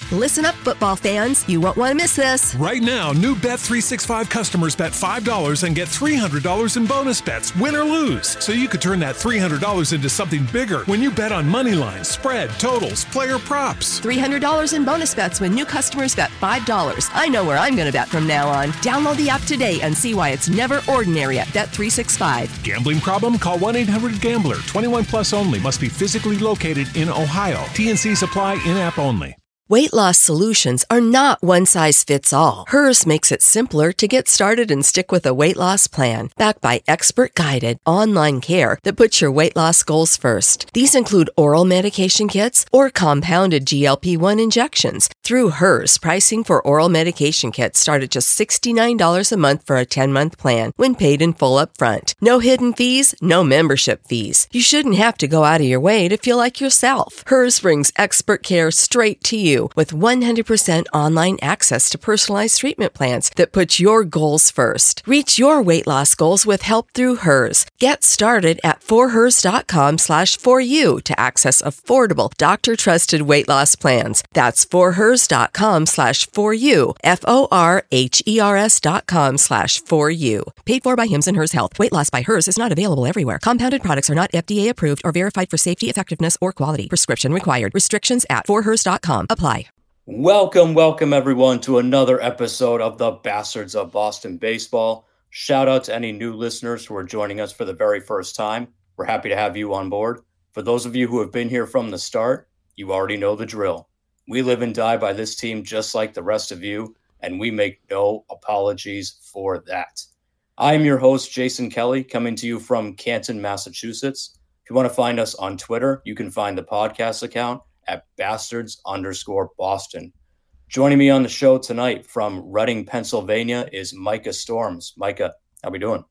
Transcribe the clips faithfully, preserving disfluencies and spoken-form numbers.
Listen up, football fans. You won't want to miss this. Right now, new Bet three sixty-five customers bet five dollars and get three hundred dollars in bonus bets, win or lose. So you could turn that three hundred dollars into something bigger when you bet on money lines, spread, totals, player props. three hundred dollars in bonus bets when new customers bet five dollars. I know where I'm going to bet from now on. Download the app today and see why it's never ordinary at Bet three sixty-five. Gambling problem? Call one eight hundred gambler. twenty-one plus only. Must be physically located in Ohio. T N Cs apply. In-app only. Weight loss solutions are not one size fits all. Hers makes it simpler to get started and stick with a weight loss plan, backed by expert-guided online care that puts your weight loss goals first. These include oral medication kits or compounded G L P one injections. Through Hers, pricing for oral medication kits start at just sixty-nine dollars a month for a ten-month plan when paid in full upfront. No hidden fees, no membership fees. You shouldn't have to go out of your way to feel like yourself. Hers brings expert care straight to you with one hundred percent online access to personalized treatment plans that put your goals first. Reach your weight loss goals with help through Hers. Get started at forhers.com slash for you to access affordable, doctor-trusted weight loss plans. That's forhers.com slash for you, F O R H E R S dot com slash for you. Paid for by Hims and Hers Health. Weight loss by Hers is not available everywhere. Compounded products are not F D A approved or verified for safety, effectiveness, or quality. Prescription required. Restrictions at forhers dot com apply. Welcome, welcome everyone to another episode of the Bastards of Boston Baseball. Shout out to any new listeners who are joining us for the very first time. We're happy to have you on board. For those of you who have been here from the start, you already know the drill. We live and die by this team just like the rest of you, and we make no apologies for that. I am your host, Jason Kelly, coming to you from Canton, Massachusetts. If you want to find us on Twitter, you can find the podcast account at bastards underscore Boston. Joining me on the show tonight from Reading, Pennsylvania is Micah Storms. Micah, how we doing?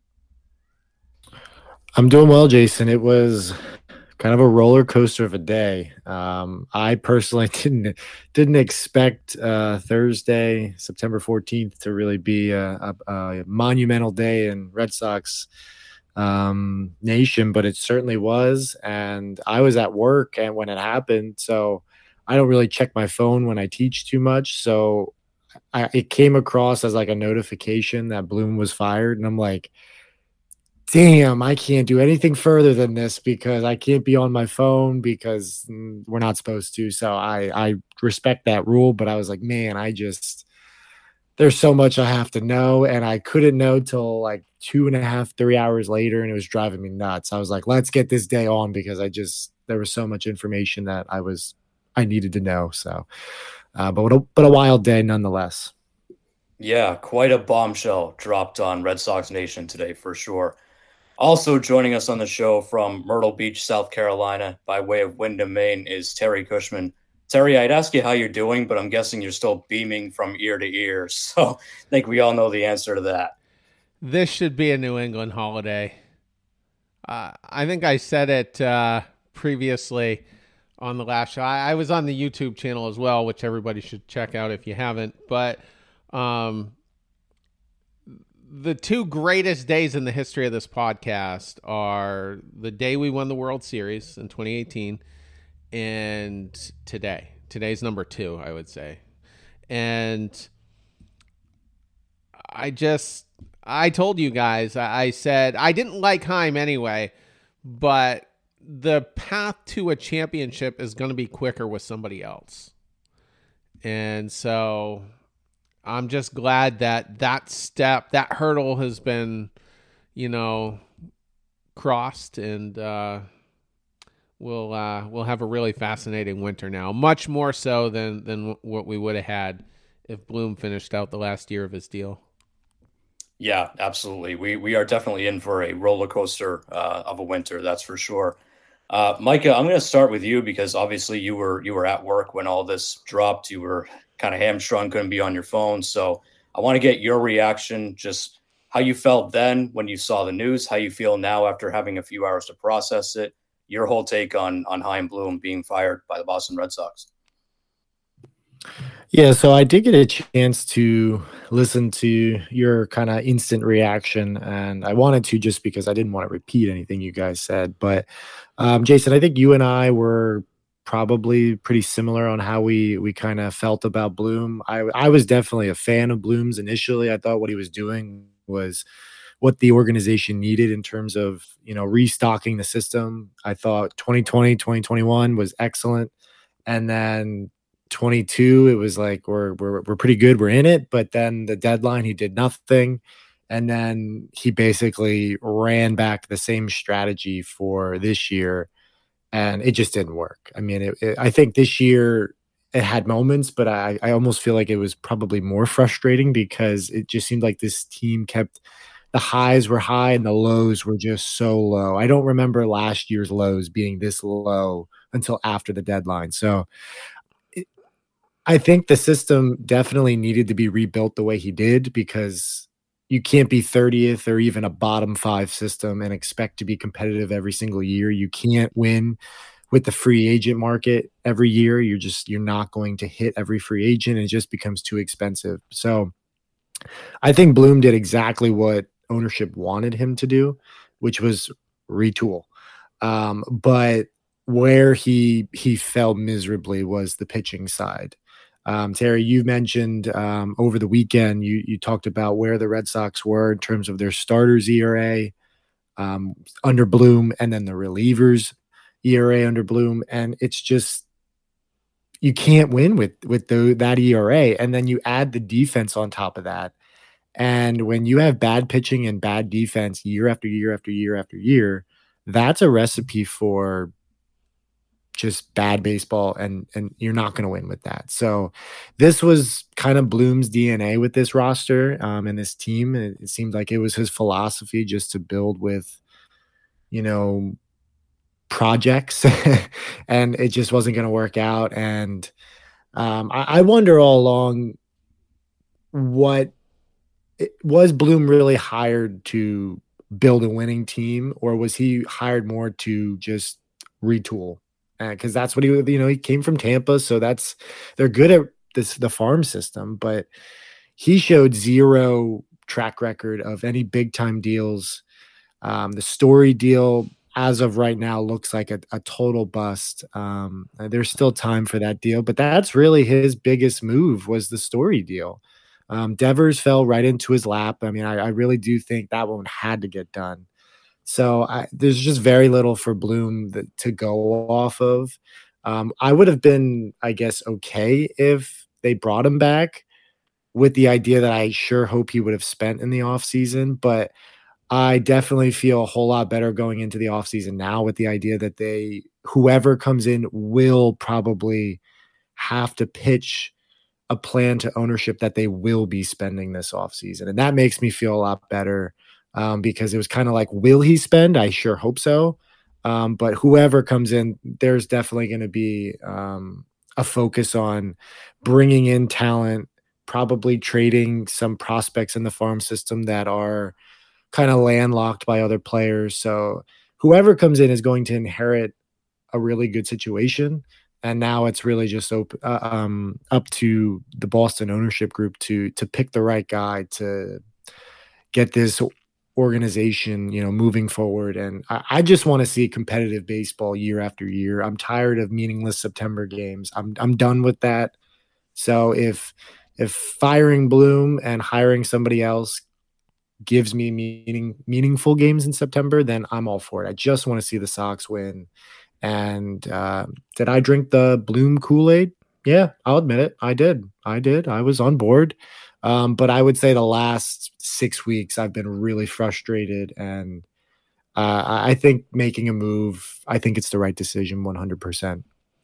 I'm doing well, Jason. It was kind of a roller coaster of a day. Um, I personally didn't didn't expect uh, Thursday, September fourteenth, to really be a, a, a monumental day in Red Sox um nation, but it certainly was. And I was at work and when it happened, so I don't really check my phone when I teach too much, so I, it came across as like a notification that Bloom was fired, and I'm like, damn, I can't do anything further than this because I can't be on my phone because mm, we're not supposed to. So I I respect that rule, but I was like, man, I just there's so much I have to know, and I couldn't know till like two and a half, three hours later, and it was driving me nuts. I was like, let's get this day on because I just there was so much information that I was I needed to know. So, uh, but what a, but a wild day nonetheless. Yeah, quite a bombshell dropped on Red Sox Nation today for sure. Also joining us on the show from Myrtle Beach, South Carolina, by way of Windham, Maine, is Terry Cushman. Terry, I'd ask you how you're doing, but I'm guessing you're still beaming from ear to ear. So I think we all know the answer to that. This should be a New England holiday. Uh, I think I said it uh, previously on the last show. I, I was on the YouTube channel as well, which everybody should check out if you haven't. But um, the two greatest days in the history of this podcast are the day we won the World Series in twenty eighteen and today. Today's number two, I would say. And I just, I told you guys, I said, I didn't like Heim anyway, but the path to a championship is going to be quicker with somebody else. And so I'm just glad that that step, that hurdle has been, you know, crossed, and uh, we'll uh, we'll have a really fascinating winter now, much more so than than what we would have had if Bloom finished out the last year of his deal. Yeah, absolutely. We we are definitely in for a roller coaster uh, of a winter, that's for sure. Uh, Micah, I'm going to start with you because obviously you were you were at work when all this dropped. You were kind of hamstrung, couldn't be on your phone. So I want to get your reaction, just how you felt then when you saw the news, how you feel now after having a few hours to process it, your whole take on on Chaim Bloom being fired by the Boston Red Sox. Yeah, so I did get a chance to listen to your kind of instant reaction, and I wanted to just because I didn't want to repeat anything you guys said. But um, Jason, I think you and I were probably pretty similar on how we we kind of felt about Bloom. I I was definitely a fan of Bloom's initially. I thought what he was doing was what the organization needed in terms of, you know, restocking the system. I thought twenty twenty, twenty twenty-one was excellent. And then twenty-two, it was like, we're, we're, we're pretty good. We're in it. But then the deadline, he did nothing. And then he basically ran back the same strategy for this year. And it just didn't work. I mean, it, it, I think this year it had moments, but I, I almost feel like it was probably more frustrating because it just seemed like this team kept, the highs were high and the lows were just so low. I don't remember last year's lows being this low until after the deadline. So it, I think the system definitely needed to be rebuilt the way he did, because you can't be thirtieth or even a bottom five system and expect to be competitive every single year. You can't win with the free agent market every year. You're just, you're not going to hit every free agent. It just becomes too expensive. So I think Bloom did exactly what ownership wanted him to do, which was retool. Um, but where he, he fell miserably was the pitching side. Um, Terry, you mentioned um, over the weekend, you you talked about where the Red Sox were in terms of their starters E R A um, under Bloom, and then the relievers E R A under Bloom, and it's just, you can't win with with the, that E R A, and then you add the defense on top of that, and when you have bad pitching and bad defense year after year after year after year, that's a recipe for just bad baseball, and and you're not going to win with that. So this was kind of Bloom's D N A with this roster um, and this team. It, it seemed like it was his philosophy just to build with, you know, projects, and it just wasn't going to work out. And um, I, I wonder all along, what it, was Bloom really hired to build a winning team, or was he hired more to just retool? Because that's what he, you know, he came from Tampa, so that's, they're good at this, the farm system, but he showed zero track record of any big time deals. Um, the Story deal, as of right now, looks like a, a total bust. Um, there's still time for that deal, but that's really his biggest move, was the Story deal. Um, Devers fell right into his lap. I mean, I, I really do think that one had to get done. So I, there's just very little for Bloom that, to go off of. Um, I would have been, I guess, okay if they brought him back with the idea that I sure hope he would have spent in the offseason. But I definitely feel a whole lot better going into the offseason now with the idea that they, whoever comes in will probably have to pitch a plan to ownership that they will be spending this offseason. And that makes me feel a lot better. Um, because it was kind of like, will he spend? I sure hope so. Um, but whoever comes in, there's definitely going to be um, a focus on bringing in talent, probably trading some prospects in the farm system that are kind of landlocked by other players. So whoever comes in is going to inherit a really good situation. And now it's really just op- uh, um, up to the Boston ownership group to to pick the right guy to get this organization, you know, moving forward. And I, I just want to see competitive baseball year after year. I'm tired of meaningless September games. I'm I'm done with that. So if if firing Bloom and hiring somebody else gives me meaning meaningful games in September, then I'm all for it. I just want to see the Sox win. And uh, did I drink the Bloom Kool-Aid? Yeah, I'll admit it. I did. I did. I was on board. Um, but I would say the last six weeks I've been really frustrated, and uh, I think making a move, I think it's the right decision, one hundred percent.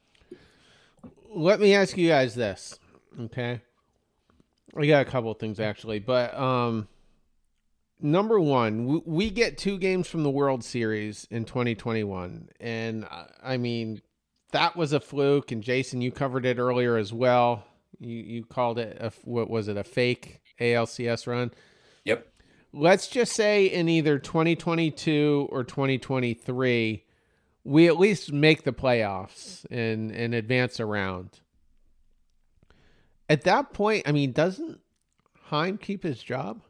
Let me ask you guys this, okay? We got a couple of things actually, but um, number one, we, we get two games from the World Series in twenty twenty-one, and I mean, that was a fluke. And Jason, you covered it earlier as well. You you called it, a, what was it, a fake A L C S run? Yep. Let's just say in either twenty twenty-two or twenty twenty-three, we at least make the playoffs and, and advance around. At that point, I mean, doesn't Heim keep his job?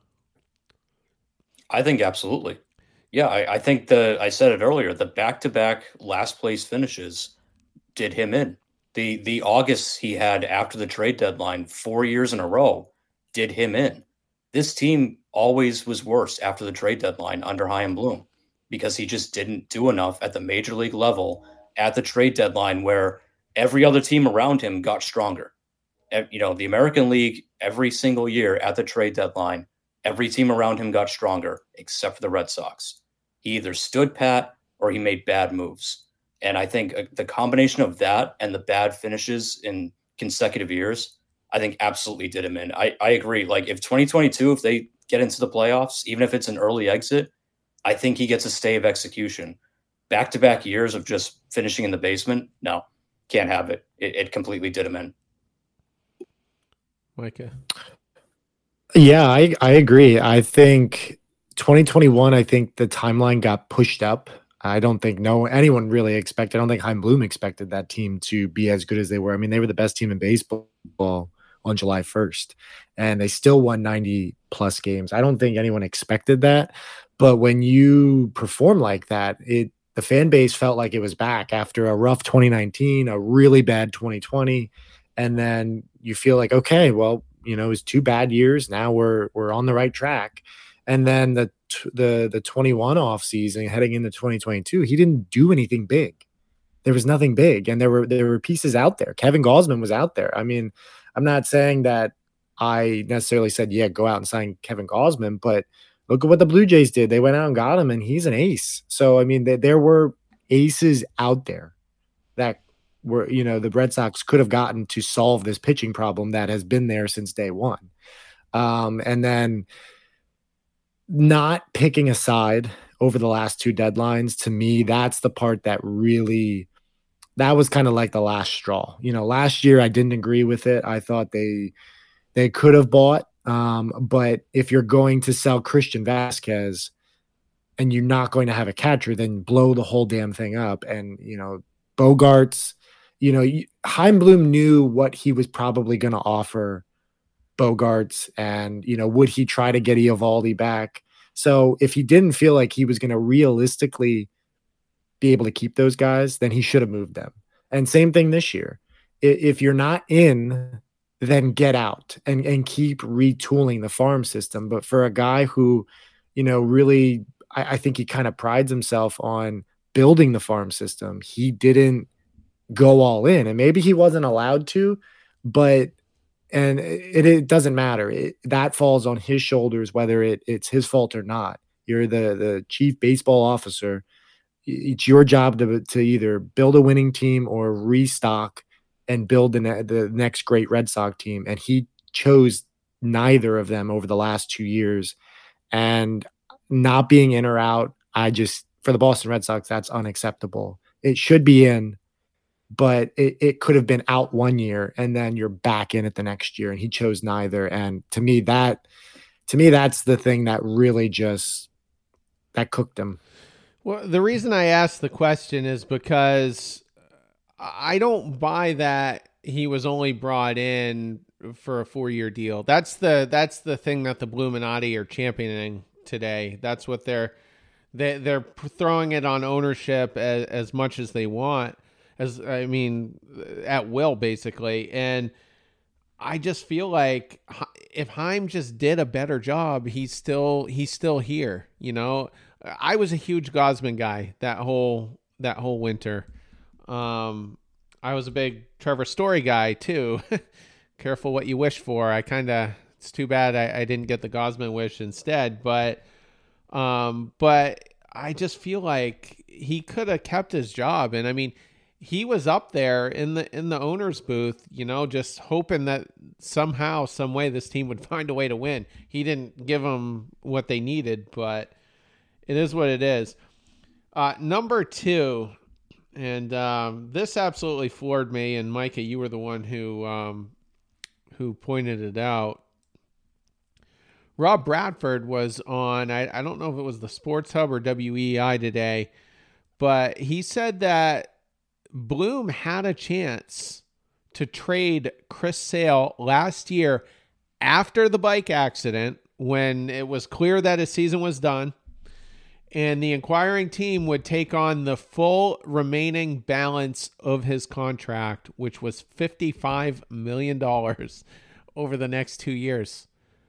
I think absolutely. Yeah, I, I think the I said it earlier, the back-to-back last place finishes did him in. The the August he had after the trade deadline, four years in a row, did him in. This team always was worse after the trade deadline under Chaim Bloom because he just didn't do enough at the major league level at the trade deadline where every other team around him got stronger. You know, the American League, every single year at the trade deadline, every team around him got stronger except for the Red Sox. He either stood pat or he made bad moves. And I think the combination of that and the bad finishes in consecutive years, I think absolutely did him in. I, I agree. Like if twenty twenty-two, if they get into the playoffs, even if it's an early exit, I think he gets a stay of execution. Back-to-back years of just finishing in the basement, no, can't have it. It, it completely did him in. Micah. Yeah, I, I agree. I think twenty twenty-one, I think the timeline got pushed up. I don't think no anyone really expected. I don't think Chaim Bloom expected that team to be as good as they were. I mean, they were the best team in baseball on July first, and they still won ninety plus games. I don't think anyone expected that. But when you perform like that, it the fan base felt like it was back after a rough twenty nineteen, a really bad twenty twenty, and then you feel like, okay, well, you know, it was two bad years. Now we're we're on the right track. And then the the the twenty-one off season heading into twenty twenty-two, he didn't do anything big. There was nothing big, and there were there were pieces out there. Kevin Gausman was out there. I mean, I'm not saying that I necessarily said, yeah, go out and sign Kevin Gausman, but look at what the Blue Jays did. They went out and got him, and he's an ace. So I mean, th- there were aces out there that were, you know, the Red Sox could have gotten to solve this pitching problem that has been there since day one. Um, and then not picking a side over the last two deadlines, to me, that's the part that really, that was kind of like the last straw. You know, last year I didn't agree with it. I thought they they could have bought, um, but if you're going to sell Christian Vasquez and you're not going to have a catcher, then blow the whole damn thing up. And, you know, Bogaerts, you know, Chaim Bloom knew what he was probably going to offer Bogaerts, and, you know, would he try to get Eovaldi back? So if he didn't feel like he was going to realistically be able to keep those guys, then he should have moved them. And same thing this year. If you're not in, then get out and, and keep retooling the farm system. But for a guy who, you know, really, I, I think he kind of prides himself on building the farm system, he didn't go all in. And maybe he wasn't allowed to, but And it, it doesn't matter. It, that falls on his shoulders, whether it, it's his fault or not. You're the, the chief baseball officer. It's your job to, to either build a winning team or restock and build the, ne- the next great Red Sox team. And he chose neither of them over the last two years. And not being in or out, I just, for the Boston Red Sox, that's unacceptable. It should be in, but it, it could have been out one year and then you're back in it the next year, and he chose neither. And to me, that, to me, that's the thing that really just, that cooked him. Well, the reason I asked the question is because I don't buy that he was only brought in for a four-year deal. That's the, that's the thing that the Bluminati are championing today. That's what they're, they, they're throwing it on ownership as, as much as they want. As I mean, at will, basically. And I just feel like if Chaim just did a better job, he's still he's still here. You know, I was a huge Gausman guy that whole that whole winter. Um, I was a big Trevor Story guy too. Careful what you wish for. I kind of it's too bad I, I didn't get the Gausman wish instead. But um, but I just feel like he could have kept his job. And I mean, he was up there in the in the owner's booth, you know, just hoping that somehow, some way, this team would find a way to win. He didn't give them what they needed, but it is what it is. Uh, number two, and um, this absolutely floored me. And Micah, you were the one who um, who pointed it out. Rob Bradford was on, I, I don't know if it was the Sports Hub or W E I today, but he said that Bloom had a chance to trade Chris Sale last year after the bike accident when it was clear that his season was done. and the acquiring team would take on the full remaining balance of his contract, which was fifty-five million dollars over the next two years.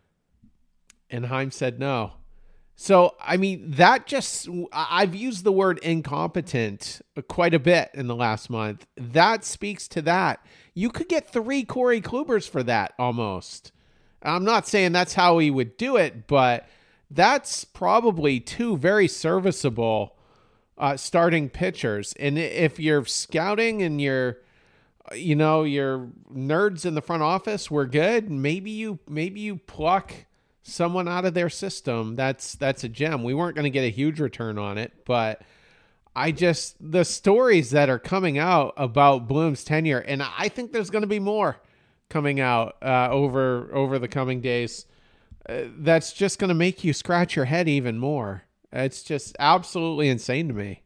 And Chaim said no. So, I mean, that just, I've used the word incompetent quite a bit in the last month. That speaks to that. You could get three Corey Klubers for that almost. I'm not saying that's how he would do it, but that's probably two very serviceable uh, starting pitchers. And if you're scouting and you're, you know, your nerds in the front office were good, maybe you, maybe you pluck someone out of their system. That's, that's a gem. We weren't going to get a huge return on it, but I just, the stories that are coming out about Bloom's tenure, and I think there's going to be more coming out uh, over, over the coming days. Uh, that's just going to make you scratch your head even more. It's just absolutely insane to me.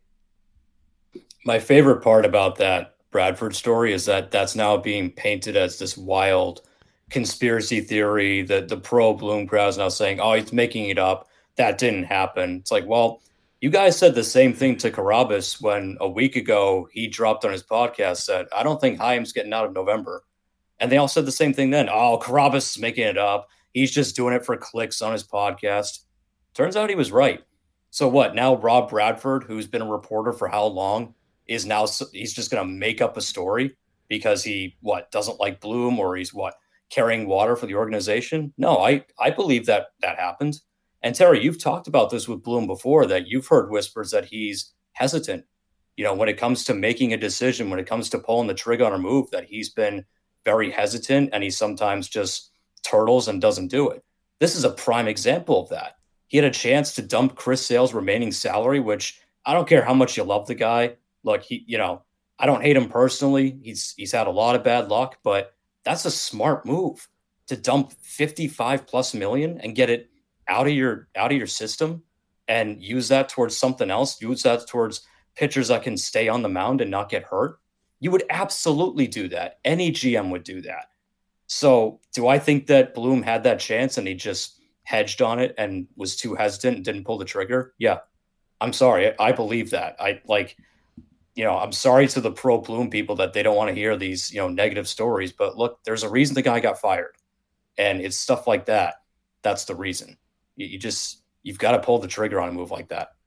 My favorite part about that Bradford story is that that's now being painted as this wild conspiracy theory that the pro Bloom crowd is now saying, oh, he's making it up. That didn't happen. It's like, well, you guys said the same thing to Carabas when a week ago he dropped on his podcast, said, I don't think Chaim's getting out of November. And they all said the same thing then. Oh, Carabas is making it up. He's just doing it for clicks on his podcast. Turns out he was right. So what? Now Rob Bradford, who's been a reporter for how long, is now, he's just going to make up a story because he, what, doesn't like Bloom, or he's what, carrying water for the organization? No, I, I believe that that happened. And Terry, you've talked about this with Bloom before, that you've heard whispers that he's hesitant, you know, when it comes to making a decision, when it comes to pulling the trigger on a move, that he's been very hesitant and he sometimes just turtles and doesn't do it. This is a prime example of that. He had a chance to dump Chris Sale's remaining salary, which I don't care how much you love the guy. Look, he, you know, I don't hate him personally. He's, he's had a lot of bad luck, but that's a smart move to dump fifty-five plus million and get it out of your, out of your system and use that towards something else. Use that towards pitchers that can stay on the mound and not get hurt. You would absolutely do that. Any G M would do that. So do I think that Bloom had that chance and he just hedged on it and was too hesitant and didn't pull the trigger? Yeah. I'm sorry. I, I believe that. I like, you know, I'm sorry to the pro Bloom people that they don't want to hear these, you know, negative stories, but look, there's a reason the guy got fired, and it's stuff like that. That's the reason. You, you just, you've got to pull the trigger on a move like that.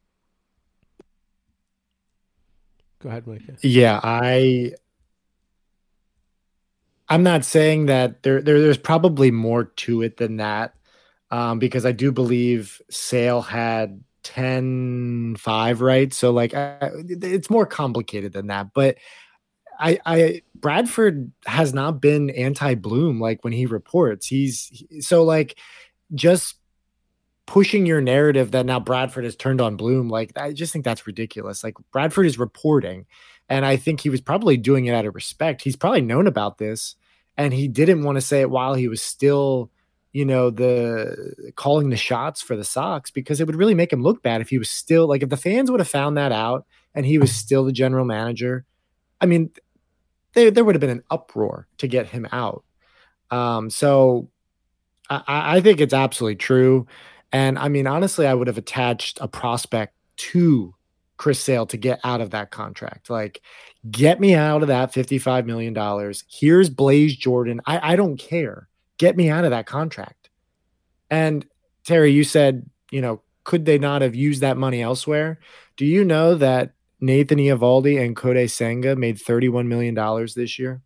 Go ahead, Micah. Yeah, I, I'm not saying that there, there there's probably more to it than that, um, because I do believe Sale had ten five, right? So like I, it's more complicated than that, but I, I Bradford has not been anti-Bloom. Like when he reports, he's so like just pushing your narrative that now Bradford has turned on Bloom. Like I just think that's ridiculous. Like Bradford is reporting, and I think he was probably doing it out of respect. He's probably known about this, and he didn't want to say it while he was still, you know, the calling the shots for the Sox, because it would really make him look bad if he was still like, if the fans would have found that out and he was still the general manager, I mean, there, there would have been an uproar to get him out. Um, so I, I think it's absolutely true. And I mean, honestly, I would have attached a prospect to Chris Sale to get out of that contract. Like, get me out of that fifty-five million dollars. Here's Blaze Jordan. I, I don't care. Get me out of that contract. And Terry, you said, you know, could they not have used that money elsewhere? Do you know that Nathan Eovaldi and Kodai Senga made thirty-one million dollars this year?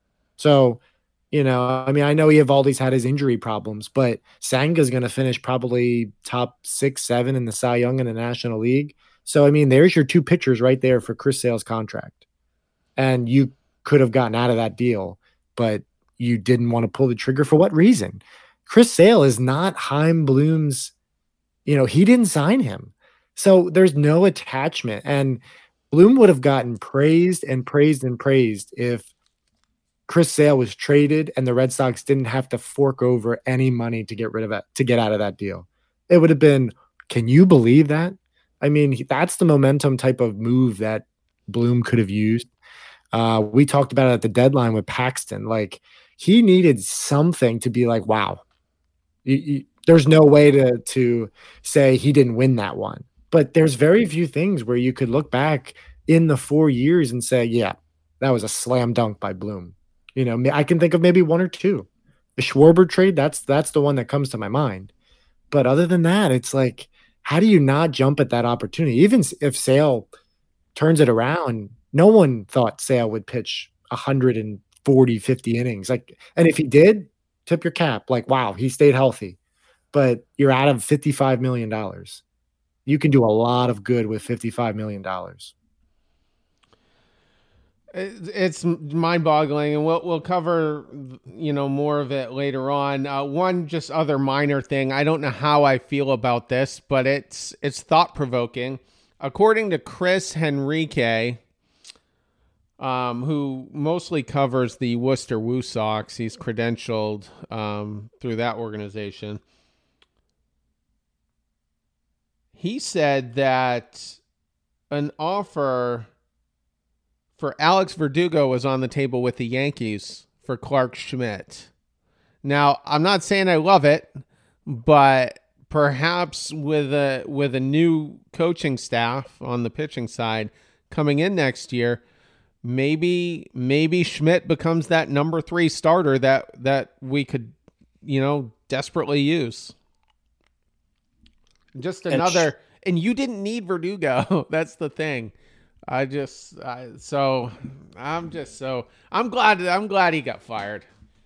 So, you know, I mean, I know Eovaldi's had his injury problems, but Senga's going to finish probably top six, seven in the Cy Young in the National League. So, I mean, there's your two pitchers right there for Chris Sale's contract. And you could have gotten out of that deal, but you didn't want to pull the trigger. For what reason? Chris Sale is not Chaim Bloom's, you know, he didn't sign him. So there's no attachment. And Bloom would have gotten praised and praised and praised if Chris Sale was traded and the Red Sox didn't have to fork over any money to get rid of it, to get out of that deal. It would have been, can you believe that? I mean, that's the momentum type of move that Bloom could have used. Uh, we talked about it at the deadline with Paxton. Like, he needed something to be like, wow, you, you, there's no way to, to say he didn't win that one. But there's very few things where you could look back in the four years and say, yeah, that was a slam dunk by Bloom. You know, I can think of maybe one or two. The Schwarber trade, that's that's the one that comes to my mind. But other than that, it's like, how do you not jump at that opportunity? Even if Sale turns it around, no one thought Sale would pitch one hundred forty, fifty innings. Like, and if he did, tip your cap. Like, wow, he stayed healthy. But you're out of fifty-five million dollars. You can do a lot of good with fifty-five million dollars. It's mind-boggling, and we'll we'll cover, you know, more of it later on. Uh, one just other minor thing. I don't know how I feel about this, but it's it's thought-provoking. According to Chris Henrique, um, who mostly covers the Worcester Woo Sox, he's credentialed um, through that organization. He said that an offer for Alex Verdugo was on the table with the Yankees for Clark Schmidt. Now, I'm not saying I love it, but perhaps with a with a new coaching staff on the pitching side coming in next year, maybe maybe Schmidt becomes that number three starter that that we could, you know, desperately use. Just another, and, sh- and you didn't need Verdugo. That's the thing. I just, I, so I'm just so, I'm glad, I'm glad he got fired.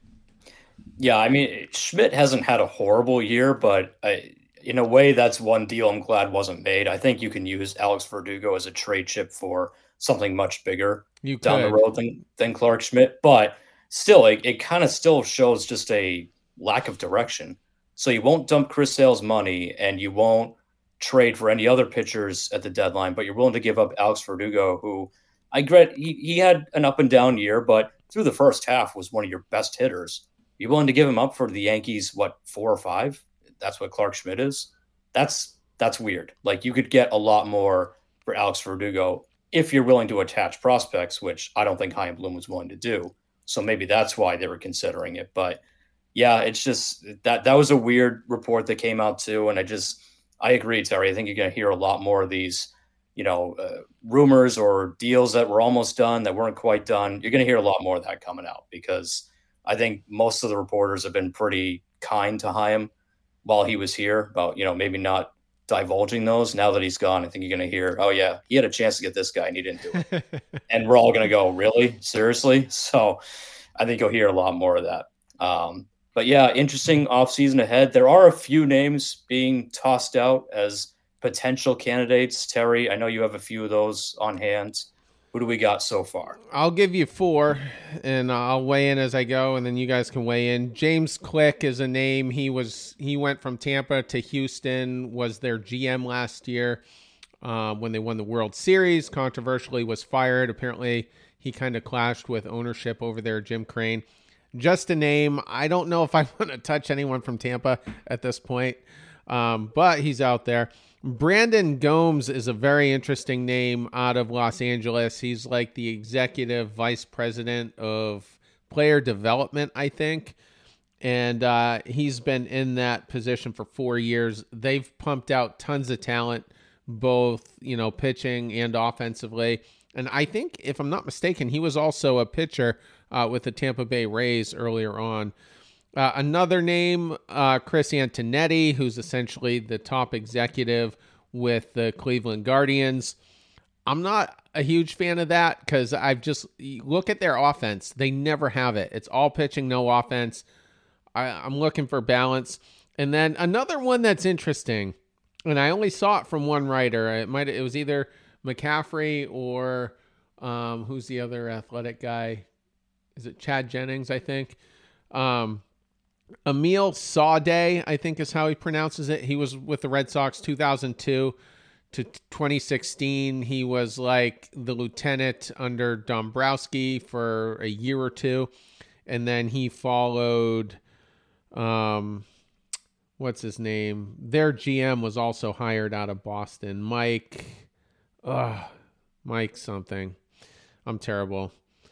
Yeah. I mean, Schmidt hasn't had a horrible year, but I, in a way that's one deal I'm glad wasn't made. I think you can use Alex Verdugo as a trade chip for something much bigger you down could. the road than, than Clark Schmidt, but still, it, it kind of still shows just a lack of direction. So you won't dump Chris Sale's money and you won't trade for any other pitchers at the deadline, but you're willing to give up Alex Verdugo, who I get he, he had an up and down year, but through the first half was one of your best hitters. You're willing to give him up for the Yankees, what, four or five? That's what Clark Schmidt is. That's that's weird. Like, you could get a lot more for Alex Verdugo if you're willing to attach prospects, which I don't think Chaim Bloom was willing to do. So maybe that's why they were considering it. But yeah, it's just that that was a weird report that came out too. And I just, I agree, Terry. I think you're going to hear a lot more of these, you know, uh, rumors or deals that were almost done that weren't quite done. You're going to hear a lot more of that coming out because I think most of the reporters have been pretty kind to Chaim while he was here about, you know, maybe not divulging those. Now that he's gone, I think you're going to hear, oh yeah, he had a chance to get this guy and he didn't do it. And we're all going to go, really? Seriously? So I think you'll hear a lot more of that. Um, But yeah, interesting offseason ahead. There are a few names being tossed out as potential candidates. Terry, I know you have a few of those on hand. Who do we got so far? I'll give you four, and I'll weigh in as I go, and then you guys can weigh in. James Click is a name. He was he went from Tampa to Houston, was their G M last year uh, when they won the World Series. Controversially was fired. Apparently, he kind of clashed with ownership over there, Jim Crane. Just a name. I don't know if I want to touch anyone from Tampa at this point, um, but he's out there. Brandon Gomes is a very interesting name out of Los Angeles. He's like the executive vice president of player development, I think. And uh, he's been in that position for four years. They've pumped out tons of talent, both, you know, pitching and offensively. And I think, if I'm not mistaken, he was also a pitcher uh, with the Tampa Bay Rays earlier on. Uh, another name, uh, Chris Antonetti, who's essentially the top executive with the Cleveland Guardians. I'm not a huge fan of that because I've just look at their offense. They never have it. It's all pitching, no offense. I, I'm looking for balance. And then another one that's interesting, and I only saw it from one writer. It might it was either McCaffrey or um, who's the other athletic guy? Is it Chad Jennings, I think? Um, Emil Sade, I think is how he pronounces it. He was with the Red Sox two thousand two to twenty sixteen. He was like the lieutenant under Dombrowski for a year or two. And then he followed, um, what's his name? Their G M was also hired out of Boston. Mike, uh, Mike something. I'm terrible.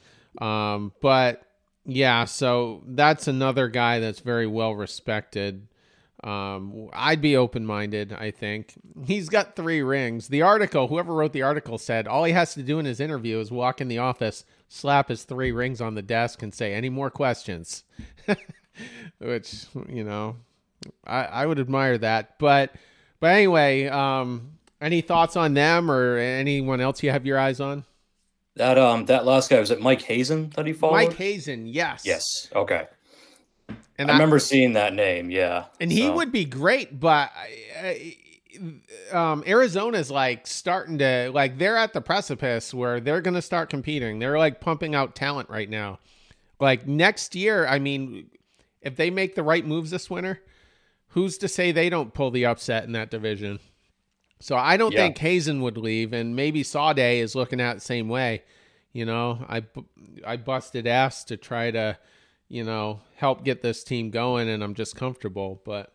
Um, but yeah, so that's another guy that's very well respected Um, I'd be open-minded, I think. He's got three rings. The article, whoever wrote the article said all he has to do in his interview is walk in the office, slap his three rings on the desk and say, any more questions? Which, you know, I, I would admire that. But, but anyway, um, any thoughts on them or anyone else you have your eyes on? That, um, that last guy, was it Mike Hazen that he followed? Mike Hazen, yes. Yes. Okay. And I I remember seeing that name, yeah. And he so. would be great, but uh, um, Arizona's like starting to, like they're at the precipice where they're going to start competing. They're like pumping out talent right now. Like next year, I mean, if they make the right moves this winter, who's to say they don't pull the upset in that division? So I don't yeah. think Hazen would leave, and maybe Sauday is looking at it the same way. You know, I, I busted ass to try to, you know, help get this team going, and I'm just comfortable. But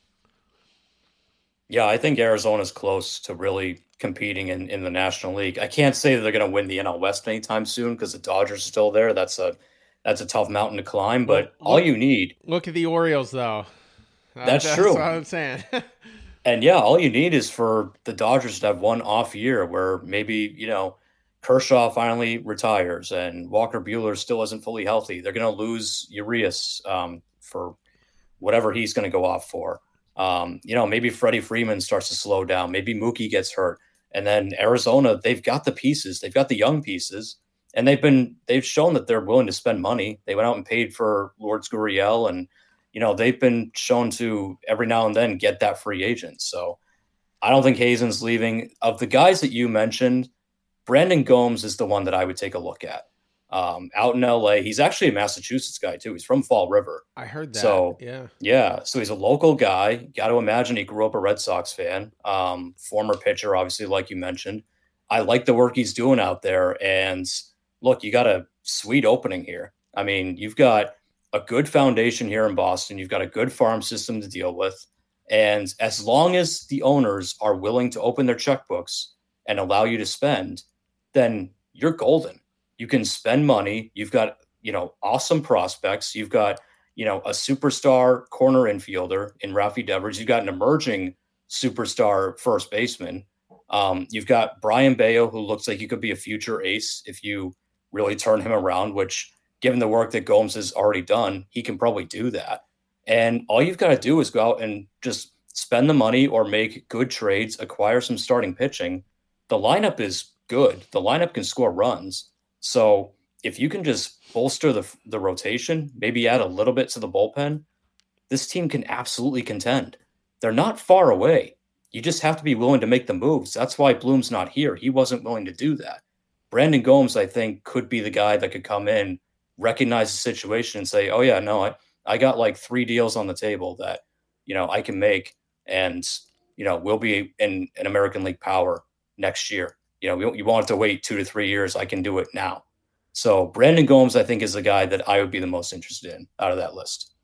yeah, I think Arizona's close to really competing in, in the National League. I can't say that they're going to win the N L West anytime soon because the Dodgers are still there. That's a that's a tough mountain to climb, but look, all you need. Look at the Orioles, though. That's, that's true. That's what I'm saying. And yeah, all you need is for the Dodgers to have one off year where maybe, you know, Kershaw finally retires and Walker Buehler still isn't fully healthy. They're going to lose Urias um, for whatever he's going to go off for. Um, you know, maybe Freddie Freeman starts to slow down. Maybe Mookie gets hurt. And then Arizona, they've got the pieces. They've got the young pieces. And they've been they've shown that they're willing to spend money. They went out and paid for Lourdes Gurriel. And, you know, they've been shown to every now and then get that free agent. So I don't think Hazen's leaving. Of the guys that you mentioned, Brandon Gomes is the one that I would take a look at. Um, out in L A, he's actually a Massachusetts guy too. He's from Fall River. I heard that. So yeah, yeah. So he's a local guy. Got to imagine he grew up a Red Sox fan. Um, former pitcher, obviously, like you mentioned. I like the work he's doing out there. And look, you got a sweet opening here. I mean, you've got a good foundation here in Boston. You've got a good farm system to deal with. And as long as the owners are willing to open their checkbooks and allow you to spend, then you're golden. You can spend money. You've got, you know, awesome prospects. You've got, you know, a superstar corner infielder in Rafi Devers. You've got an emerging superstar first baseman. Um, you've got Brian Bayo, who looks like he could be a future ace if you really turn him around, which given the work that Gomes has already done, he can probably do that. And all you've got to do is go out and just spend the money or make good trades, acquire some starting pitching. The lineup is good. The lineup can score runs. So if you can just bolster the the rotation, maybe add a little bit to the bullpen, this team can absolutely contend. They're not far away. You just have to be willing to make the moves. That's why Bloom's not here. He wasn't willing to do that. Brandon Gomes, I think, could be the guy that could come in, recognize the situation and say, oh yeah, no, I, I got like three deals on the table that, you know, I can make. And, you know, we'll be in an American League power next year. You know, you won't have to wait two to three years. I can do it now. So Brandon Gomes, I think, is the guy that I would be the most interested in out of that list.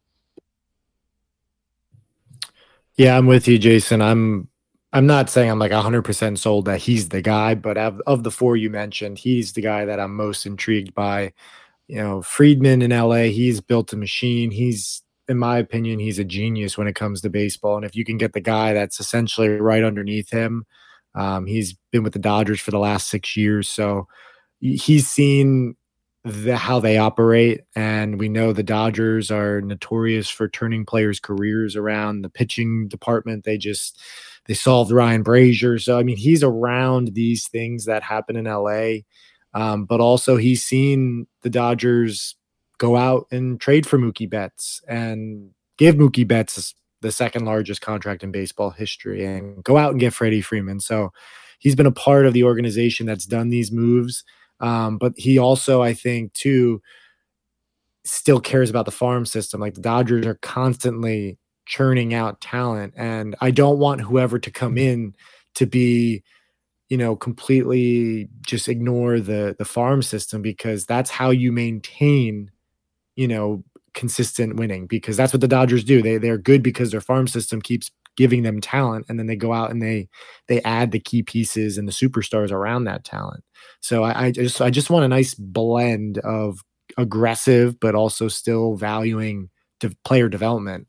Yeah, I'm with you, Jason. I'm I'm not saying I'm like one hundred percent sold that he's the guy, but of, of the four you mentioned, he's the guy that I'm most intrigued by. You know, Friedman in L A, he's built a machine. He's, in my opinion, he's a genius when it comes to baseball. And if you can get the guy that's essentially right underneath him, Um, he's been with the Dodgers for the last six years, so he's seen the, how they operate, and we know the Dodgers are notorious for turning players' careers around. The pitching department, they just they solved Ryan Brazier. So I mean, he's around these things that happen in L A, um, but also he's seen the Dodgers go out and trade for Mookie Betts and give Mookie Betts the second largest contract in baseball history and go out and get Freddie Freeman. So he's been a part of the organization that's done these moves. Um, but he also, I think, too, still cares about the farm system. Like the Dodgers are constantly churning out talent. And I don't want whoever to come in to be, you know, completely just ignore the, the farm system, because that's how you maintain, you know, consistent winning, because that's what the Dodgers do. They they're good because their farm system keeps giving them talent, and then they go out and they they add the key pieces and the superstars around that talent. So I, I just I just want a nice blend of aggressive but also still valuing de- player development.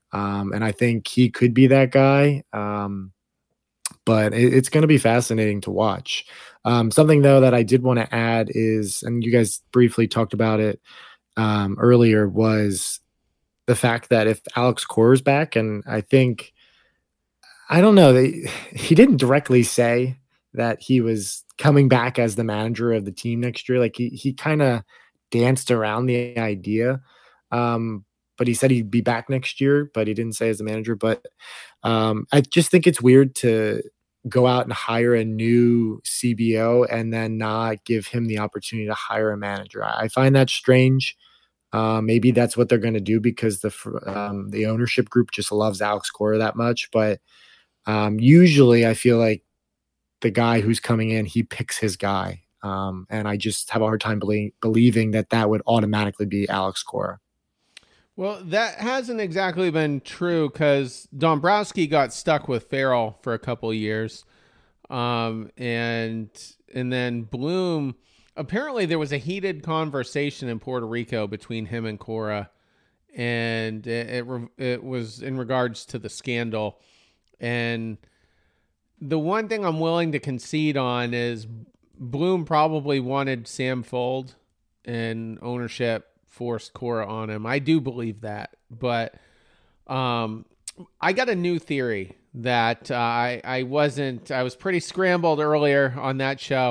Um, and I think he could be that guy. Um, but it, it's going to be fascinating to watch. Um, something, though, that I did want to add is, and you guys briefly talked about it um, earlier, was the fact that if Alex Cora is back, and I think, I don't know, they, he didn't directly say that he was coming back as the manager of the team next year. Like he, he kind of danced around the idea. Um, but he said he'd be back next year, but he didn't say as the manager. But um, I just think it's weird to go out and hire a new C B O and then not give him the opportunity to hire a manager. I find that strange. Uh, maybe that's what they're going to do because the um, the ownership group just loves Alex Cora that much. But um, usually I feel like the guy who's coming in, he picks his guy. Um, and I just have a hard time belie- believing that that would automatically be Alex Cora. Well, that hasn't exactly been true because Dombrowski got stuck with Farrell for a couple of years. Um, and, and then Bloom, apparently there was a heated conversation in Puerto Rico between him and Cora. And it, it, it was in regards to the scandal. And the one thing I'm willing to concede on is Bloom probably wanted Sam Fold and ownership forced Cora on him. I do believe that, but um, I got a new theory that uh, I, I wasn't, I was pretty scrambled earlier on that show.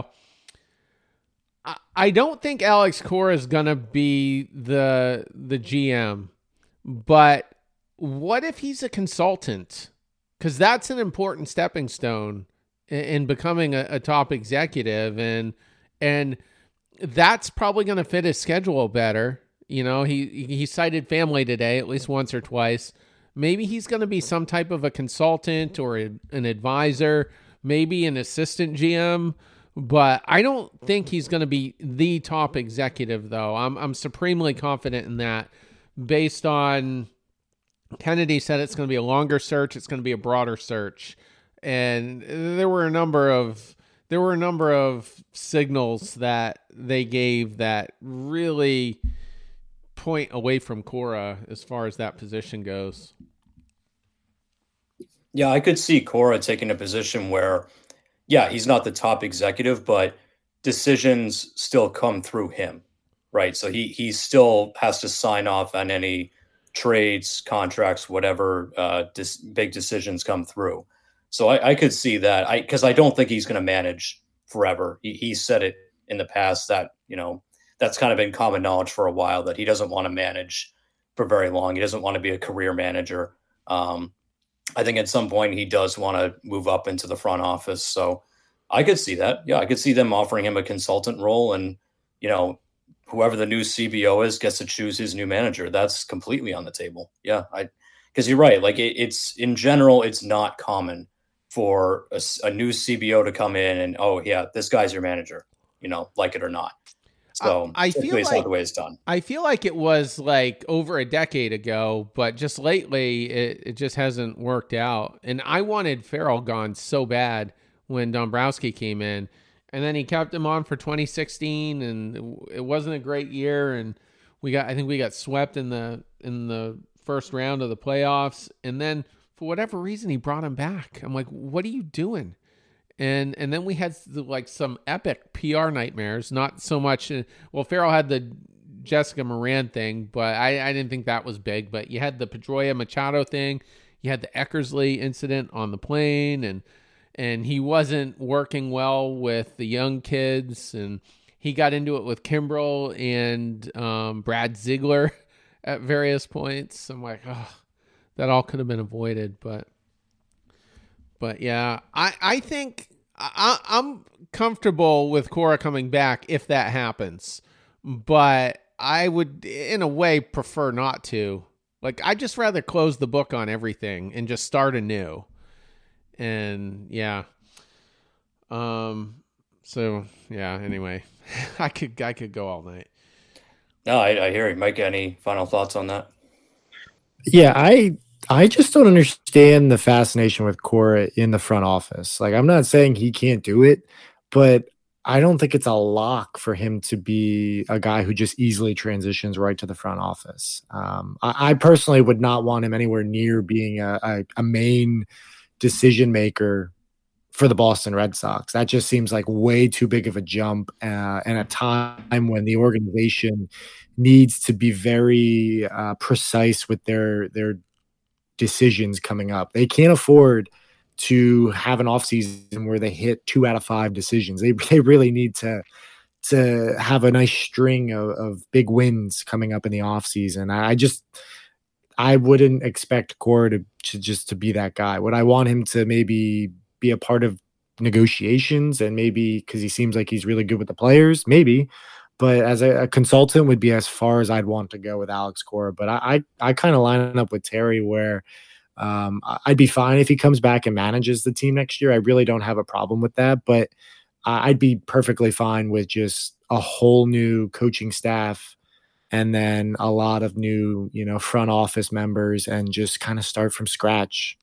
I, I don't think Alex Cora is going to be the, the G M, but what if he's a consultant? Because that's an important stepping stone in, in becoming a, a top executive. And, and that's probably going to fit his schedule better. You know, he, he cited family today, at least once or twice. Maybe he's going to be some type of a consultant or a, an advisor, maybe an assistant G M, but I don't think he's going to be the top executive though. I'm, I'm supremely confident in that based on Kennedy said it's going to be a longer search. It's going to be a broader search. And there were a number of, there were a number of signals that they gave that really point away from Cora as far as that position goes. Yeah, I could see Cora taking a position where, yeah, he's not the top executive, but decisions still come through him, right? So he he still has to sign off on any trades, contracts, whatever uh, dis- big decisions come through. So I, I could see that. I because I don't think he's going to manage forever. He he said it in the past that, you know, that's kind of been common knowledge for a while that he doesn't want to manage for very long. He doesn't want to be a career manager. Um, I think at some point he does want to move up into the front office. So I could see that. Yeah, I could see them offering him a consultant role, and, you know, whoever the new C B O is gets to choose his new manager. That's completely on the table. Yeah, I because you're right. Like it, it's in general, it's not common for a, a new C B O to come in and, oh yeah, this guy's your manager, you know, like it or not. So I, I feel it's like not the way it's done. I feel like it was like over a decade ago, but just lately it, it just hasn't worked out. And I wanted Farrell gone so bad when Dombrowski came in, and then he kept him on for twenty sixteen, and it wasn't a great year. And we got, I think we got swept in the in the first round of the playoffs. And then for whatever reason, he brought him back. I'm like, what are you doing? And and then we had like some epic P R nightmares. Not so much. Uh, well, Farrell had the Jessica Moran thing, but I, I didn't think that was big. But you had the Pedroia Machado thing. You had the Eckersley incident on the plane, and and he wasn't working well with the young kids, and he got into it with Kimbrel and um, Brad Ziegler at various points. I'm like, oh, that all could have been avoided, but. But yeah, I, I think I, I'm comfortable with Cora coming back if that happens. But I would, in a way, prefer not to. Like, I'd just rather close the book on everything and just start anew. And yeah. Um. So yeah. Anyway, I could I could go all night. No, I, I hear you, Mike. Any final thoughts on that? Yeah, I. I just don't understand the fascination with Cora in the front office. Like, I'm not saying he can't do it, but I don't think it's a lock for him to be a guy who just easily transitions right to the front office. Um, I, I personally would not want him anywhere near being a, a, a main decision maker for the Boston Red Sox. That just seems like way too big of a jump, uh, and a time when the organization needs to be very uh, precise with their their decisions coming up. They can't afford to have an offseason where they hit two out of five decisions. They they really need to to have a nice string of, of big wins coming up in the offseason. I just I wouldn't expect Cora to, to just to be that guy. Would I want him to maybe be a part of negotiations and maybe because he seems like he's really good with the players? Maybe. But as a, a consultant would be as far as I'd want to go with Alex Cora. But I I, I kind of line up with Terry where Um, I'd be fine if he comes back and manages the team next year. I really don't have a problem with that, but I'd be perfectly fine with just a whole new coaching staff and then a lot of new, you know, front office members and just kind of start from scratch.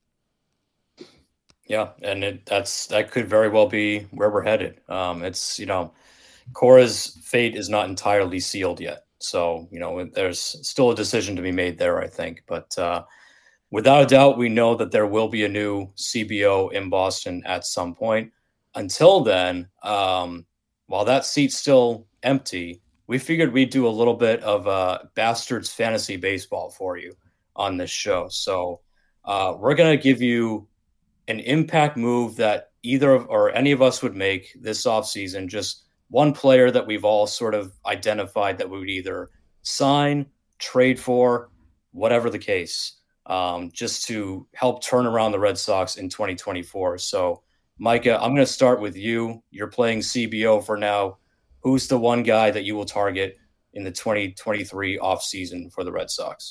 Yeah, and it, that's that could very well be where we're headed. Um, it's, you know, Cora's fate is not entirely sealed yet. So, you know, there's still a decision to be made there, I think. But uh, without a doubt, we know that there will be a new C B O in Boston at some point. Until then, um, while that seat's still empty, we figured we'd do a little bit of uh, Bastards Fantasy Baseball for you on this show. So uh, we're going to give you an impact move that either of, or any of us would make this offseason, just one player that we've all sort of identified that we would either sign, trade for, whatever the case, um, just to help turn around the Red Sox in twenty twenty-four. So, Micah, I'm going to start with you. You're playing C B O for now. Who's the one guy that you will target in the twenty twenty-three offseason for the Red Sox?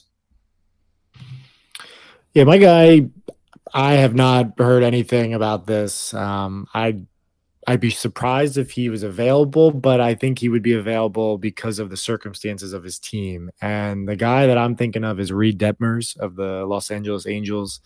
Yeah, my guy, I have not heard anything about this. Um, I'd, I'd be surprised if he was available, but I think he would be available because of the circumstances of his team. And the guy that I'm thinking of is Reed Detmers of the Los Angeles Angels.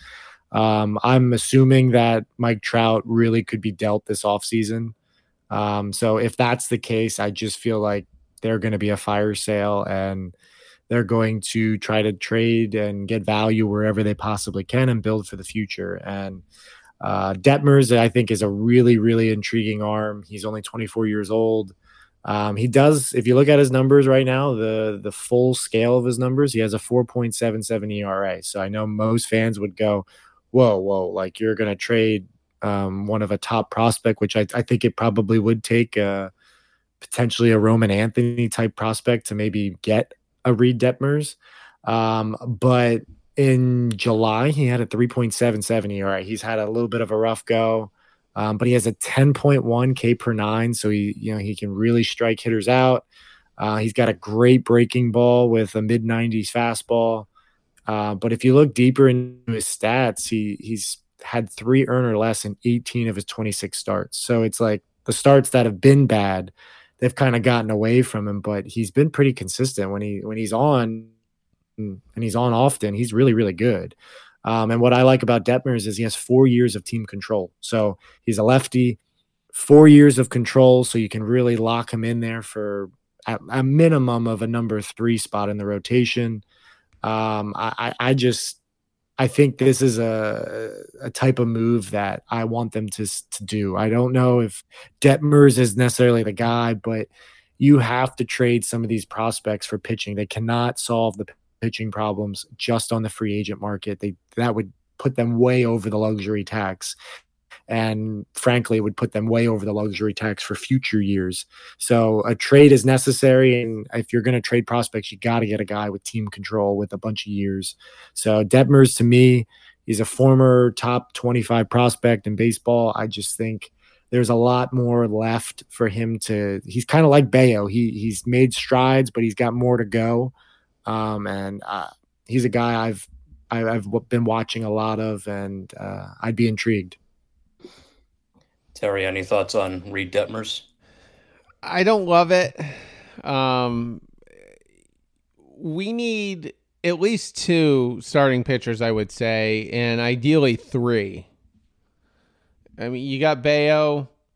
Um, I'm assuming that Mike Trout really could be dealt this offseason. Um, so if that's the case, I just feel like they're going to be a fire sale and they're going to try to trade and get value wherever they possibly can and build for the future. And uh, Detmers, I think, is a really, really intriguing arm. He's only twenty-four years old. Um, he does, if you look at his numbers right now, the the full scale of his numbers, he has a four point seven seven E R A. So I know most fans would go, whoa, whoa, like you're going to trade um, one of a top prospect, which I, I think it probably would take uh, potentially a Roman Anthony type prospect to maybe get a Reed Detmers. Um, but in July, he had a three point seven seven E R A. He's had a little bit of a rough go, um, but he has a ten point one K per nine. So he, you know, he can really strike hitters out. Uh, he's got a great breaking ball with a mid nineties fastball. Uh, but if you look deeper into his stats, he he's had three earn or less in eighteen of his twenty-six starts. So it's like the starts that have been bad, they've kind of gotten away from him, but he's been pretty consistent when he when he's on and he's on often. He's really, really good. Um, and what I like about Detmers is he has four years of team control. So he's a lefty, four years of control, so you can really lock him in there for a, a minimum of a number three spot in the rotation. Um, I, I just I think this is a a type of move that I want them to to do. I don't know if Detmers is necessarily the guy, but you have to trade some of these prospects for pitching. They cannot solve the pitching problems just on the free agent market. They that would put them way over the luxury tax. And frankly, it would put them way over the luxury tax for future years. So a trade is necessary. And if you're going to trade prospects, you got to get a guy with team control with a bunch of years. So Detmers, to me, he's a former top twenty-five prospect in baseball. I just think there's a lot more left for him to, he's kind of like Bayo. He he's made strides, but he's got more to go. Um, and uh, he's a guy I've, I've been watching a lot of, and uh, I'd be intrigued. Terry, any thoughts on Reed Detmers? I don't love it. Um, we need at least two starting pitchers, I would say, and ideally three. I mean, you got Bayo,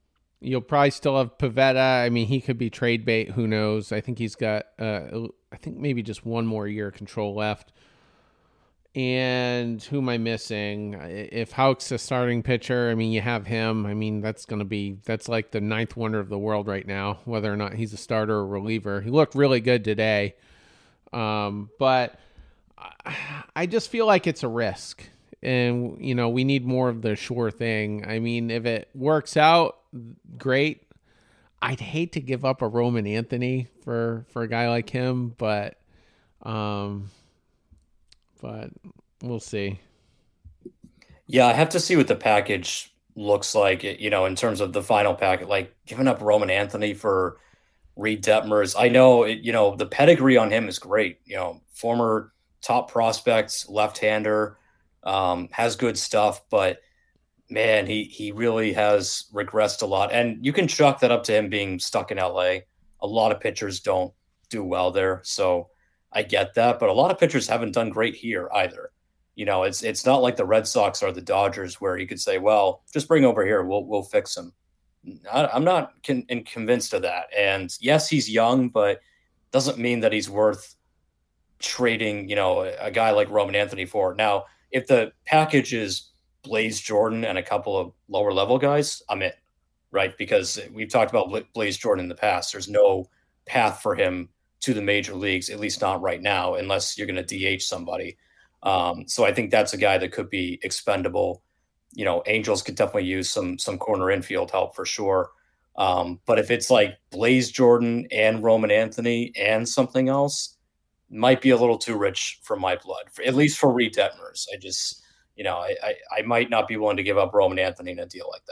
You'll probably still have Pivetta. I mean, he could be trade bait. Who knows? I think he's got, uh, I think maybe just one more year of control left. And who am I missing? If Houck's a starting pitcher, I mean, you have him. I mean, that's going to be, that's like the ninth wonder of the world right now, whether or not he's a starter or reliever. He looked really good today. Um, but I just feel like it's a risk. And, you know, we need more of the sure thing. I mean, if it works out, great. I'd hate to give up a Roman Anthony for, for a guy like him, but, um, but we'll see. Yeah, I have to see what the package looks like, you know, in terms of the final packet, like giving up Roman Anthony for Reed Detmers. I know, it, you know, the pedigree on him is great. You know, former top prospects, left-hander, um, has good stuff, but man, he, he really has regressed a lot. And you can chalk that up to him being stuck in L A. A lot of pitchers don't do well there. So I get that, but a lot of pitchers haven't done great here either. You know, it's, it's not like the Red Sox or the Dodgers where you could say, well, just bring over here. We'll, we'll fix him. I, I'm not con- convinced of that. And yes, he's young, but doesn't mean that he's worth trading, you know, a, a guy like Roman Anthony for. Now, if the package is Blaze Jordan and a couple of lower level guys, I'm in, right? Because we've talked about Blaze Jordan in the past. There's no path for him to the major leagues, at least not right now, unless you're going to D H somebody. Um, so I think that's a guy that could be expendable. You know, Angels could definitely use some some corner infield help for sure. Um, but if it's like Blaze Jordan and Roman Anthony and something else, might be a little too rich for my blood, for, at least for Reed Detmers. I just, you know, I, I, I might not be willing to give up Roman Anthony in a deal like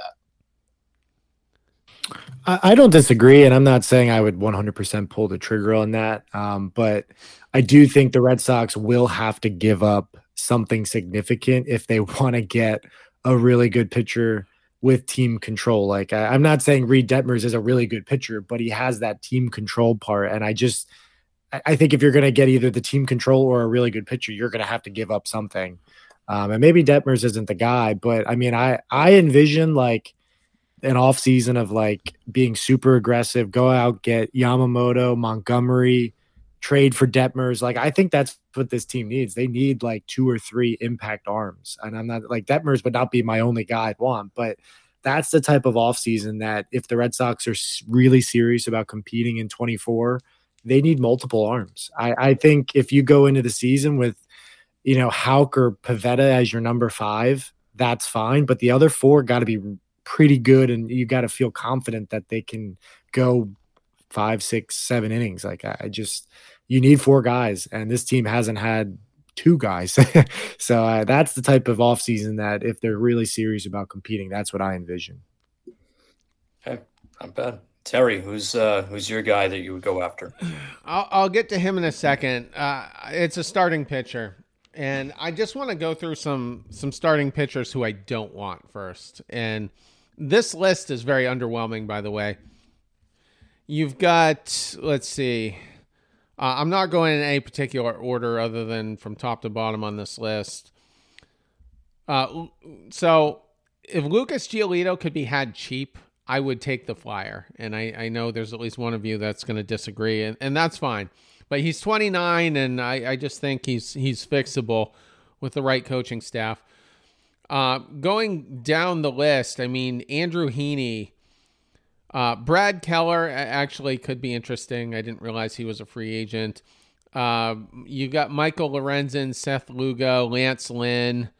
that. I, I don't disagree, and I'm not saying I would one hundred percent pull the trigger on that, um, but I do think the Red Sox will have to give up something significant if they want to get a really good pitcher with team control. Like I, I'm not saying Reed Detmers is a really good pitcher, but he has that team control part, and I just – I think if you're going to get either the team control or a really good pitcher, you're going to have to give up something. Um, and maybe Detmers isn't the guy, but I mean, I, I envision like an off season of like being super aggressive, go out, get Yamamoto, Montgomery, trade for Detmers. Like, I think that's what this team needs. They need like two or three impact arms. And I'm not like Detmers would not be my only guy I'd want, but that's the type of off season that if the Red Sox are really serious about competing in twenty-four, they need multiple arms. I, I think if you go into the season with, you know, Houck or Pivetta as your number five, that's fine. But the other four got to be pretty good, and you got to feel confident that they can go five, six, seven innings. Like I, I just, you need four guys, and this team hasn't had two guys. so uh, that's the type of offseason that if they're really serious about competing, that's what I envision. Okay, not bad. Terry, who's uh, who's your guy that you would go after? I'll, I'll get to him in a second. Uh, it's a starting pitcher, and I just want to go through some some starting pitchers who I don't want first. And this list is very underwhelming, by the way. You've got, let's see, uh, I'm not going in any particular order other than from top to bottom on this list. Uh, so if Lucas Giolito could be had cheap, I would take the flyer. And I, I know there's at least one of you that's going to disagree, and, and that's fine. But he's twenty-nine, and I, I just think he's he's fixable with the right coaching staff. Uh, going down the list, I mean, Andrew Heaney, uh, Brad Keller actually could be interesting. I didn't realize he was a free agent. Uh, you got Michael Lorenzen, Seth Lugo, Lance Lynn.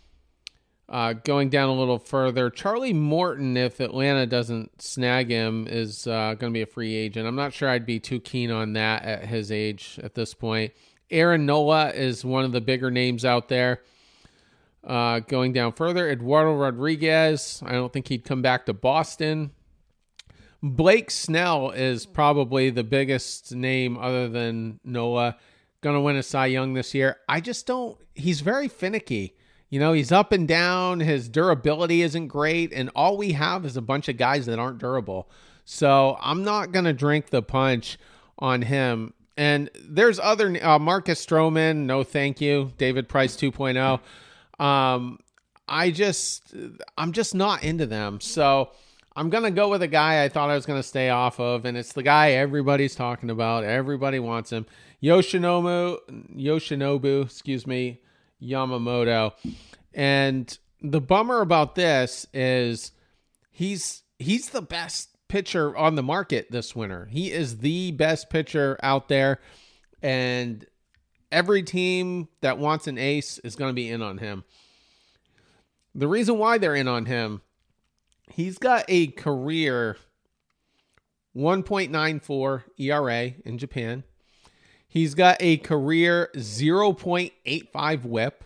Uh, going down a little further, Charlie Morton, if Atlanta doesn't snag him, is uh, going to be a free agent. I'm not sure I'd be too keen on that at his age at this point. Aaron Nola is one of the bigger names out there. Uh, going down further, Eduardo Rodriguez. I don't think he'd come back to Boston. Blake Snell is probably the biggest name other than Nola. Going to win a Cy Young this year. I just don't... He's very finicky. You know, he's up and down. His durability isn't great. And all we have is a bunch of guys that aren't durable. So I'm not going to drink the punch on him. And there's other, uh, Marcus Stroman, no thank you. David Price two point oh. Um, I just, I'm just not into them. So I'm going to go with a guy I thought I was going to stay off of, and it's the guy everybody's talking about. Everybody wants him. Yoshinobu, Yoshinobu, excuse me, Yamamoto. And the bummer about this is he's he's the best pitcher on the market this winter. He is the best pitcher out there, and every team that wants an ace is going to be in on him. The reason why they're in on him, he's got a career one point nine four E R A in Japan. He's got a career zero point eight five whip.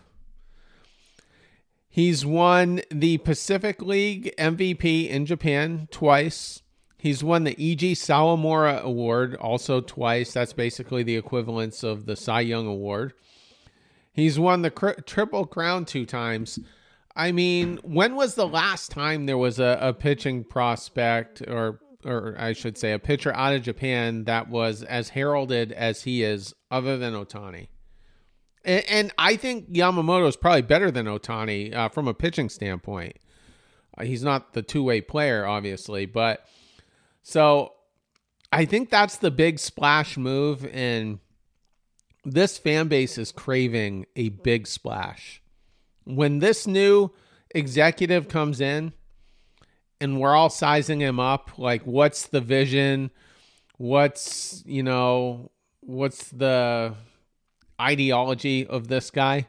He's won the Pacific League M V P in Japan twice. He's won the E G Sawamura Award also twice. That's basically the equivalence of the Cy Young Award. He's won the cr- Triple Crown two times. I mean, when was the last time there was a, a pitching prospect, or or I should say a pitcher out of Japan that was as heralded as he is, other than Ohtani? And, and I think Yamamoto is probably better than Ohtani uh, from a pitching standpoint. Uh, he's not the two-way player, obviously, but so I think that's the big splash move, and this fan base is craving a big splash. When this new executive comes in and we're all sizing him up, like what's the vision? What's, you know, what's the ideology of this guy?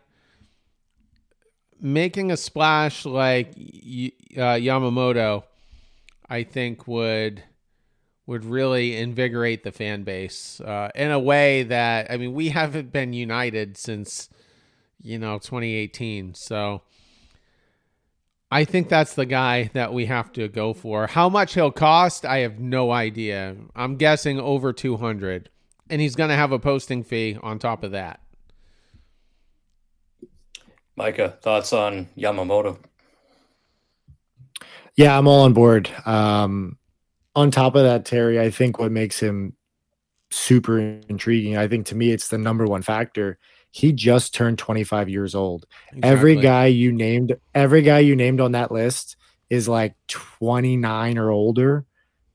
Making a splash like uh, Yamamoto, I think would would really invigorate the fan base uh, in a way that, I mean, we haven't been united since, you know, twenty eighteen. So I think that's the guy that we have to go for. How much he'll cost, I have no idea. I'm guessing over two hundred, and he's going to have a posting fee on top of that. Micah, thoughts on Yamamoto? Yeah, I'm all on board. Um, on top of that, Terry, I think what makes him super intriguing, I think to me, it's the number one factor. He just turned twenty-five years old. Exactly. Every guy you named, every guy you named on that list is like twenty-nine or older.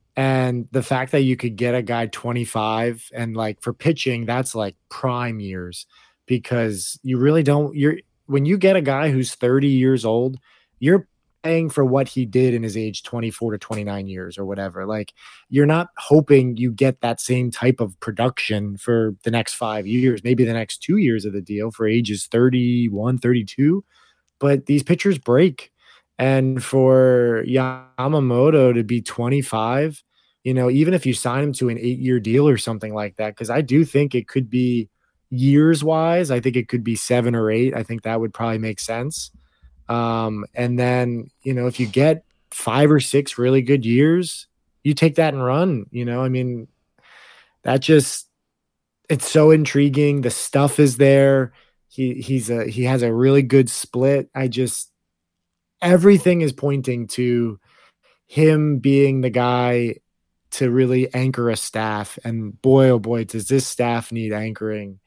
And the fact that you could get a guy twenty-five, and like for pitching, that's like prime years, because you really don't, you're, when you get a guy who's thirty years old, you're paying for what he did in his age twenty-four to twenty-nine years or whatever. Like, you're not hoping you get that same type of production for the next five years, maybe the next two years of the deal for ages thirty-one, thirty-two. But these pitchers break. And for Yamamoto to be twenty-five, you know, even if you sign him to an eight-year deal or something like that, because I do think it could be years-wise, I think it could be seven or eight. I think that would probably make sense. Um, and then, you know, if you get five or six really good years, you take that and run, you know, I mean, that just, it's so intriguing. The stuff is there. He, he's a, he has a really good split. I just, everything is pointing to him being the guy to really anchor a staff. And boy, oh boy, does this staff need anchoring.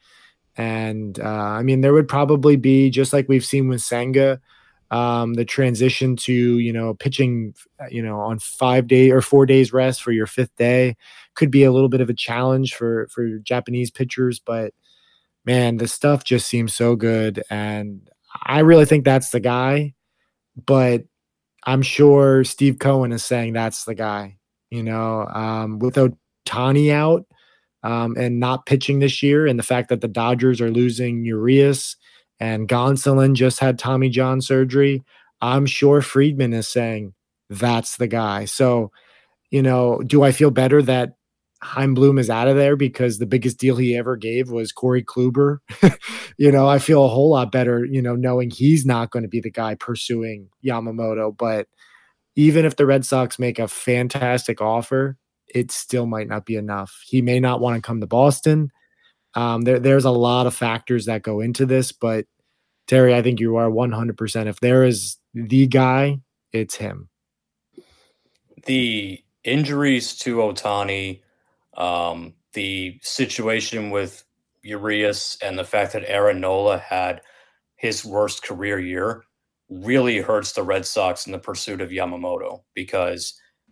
And, uh, I mean, there would probably be, just like we've seen with Senga, Um, the transition to, you know, pitching, you know, on five day or four days rest for your fifth day could be a little bit of a challenge for, for Japanese pitchers, but man, the stuff just seems so good. And I really think that's the guy, but I'm sure Steve Cohen is saying that's the guy, you know, um, with Ohtani out um, and not pitching this year, and the fact that the Dodgers are losing Urias, and Gonsolin just had Tommy John surgery, I'm sure Friedman is saying that's the guy. So, you know, do I feel better that Chaim Bloom is out of there because the biggest deal he ever gave was Corey Kluber? You know, I feel a whole lot better, you know, knowing he's not going to be the guy pursuing Yamamoto. But even if the Red Sox make a fantastic offer, it still might not be enough. He may not want to come to Boston. Um, there, there's a lot of factors that go into this, but Terry, I think you are one hundred percent. If there is the guy, it's him. The injuries to Ohtani, um, the situation with Urias, and the fact that Aaron Nola had his worst career year really hurts the Red Sox in the pursuit of Yamamoto, because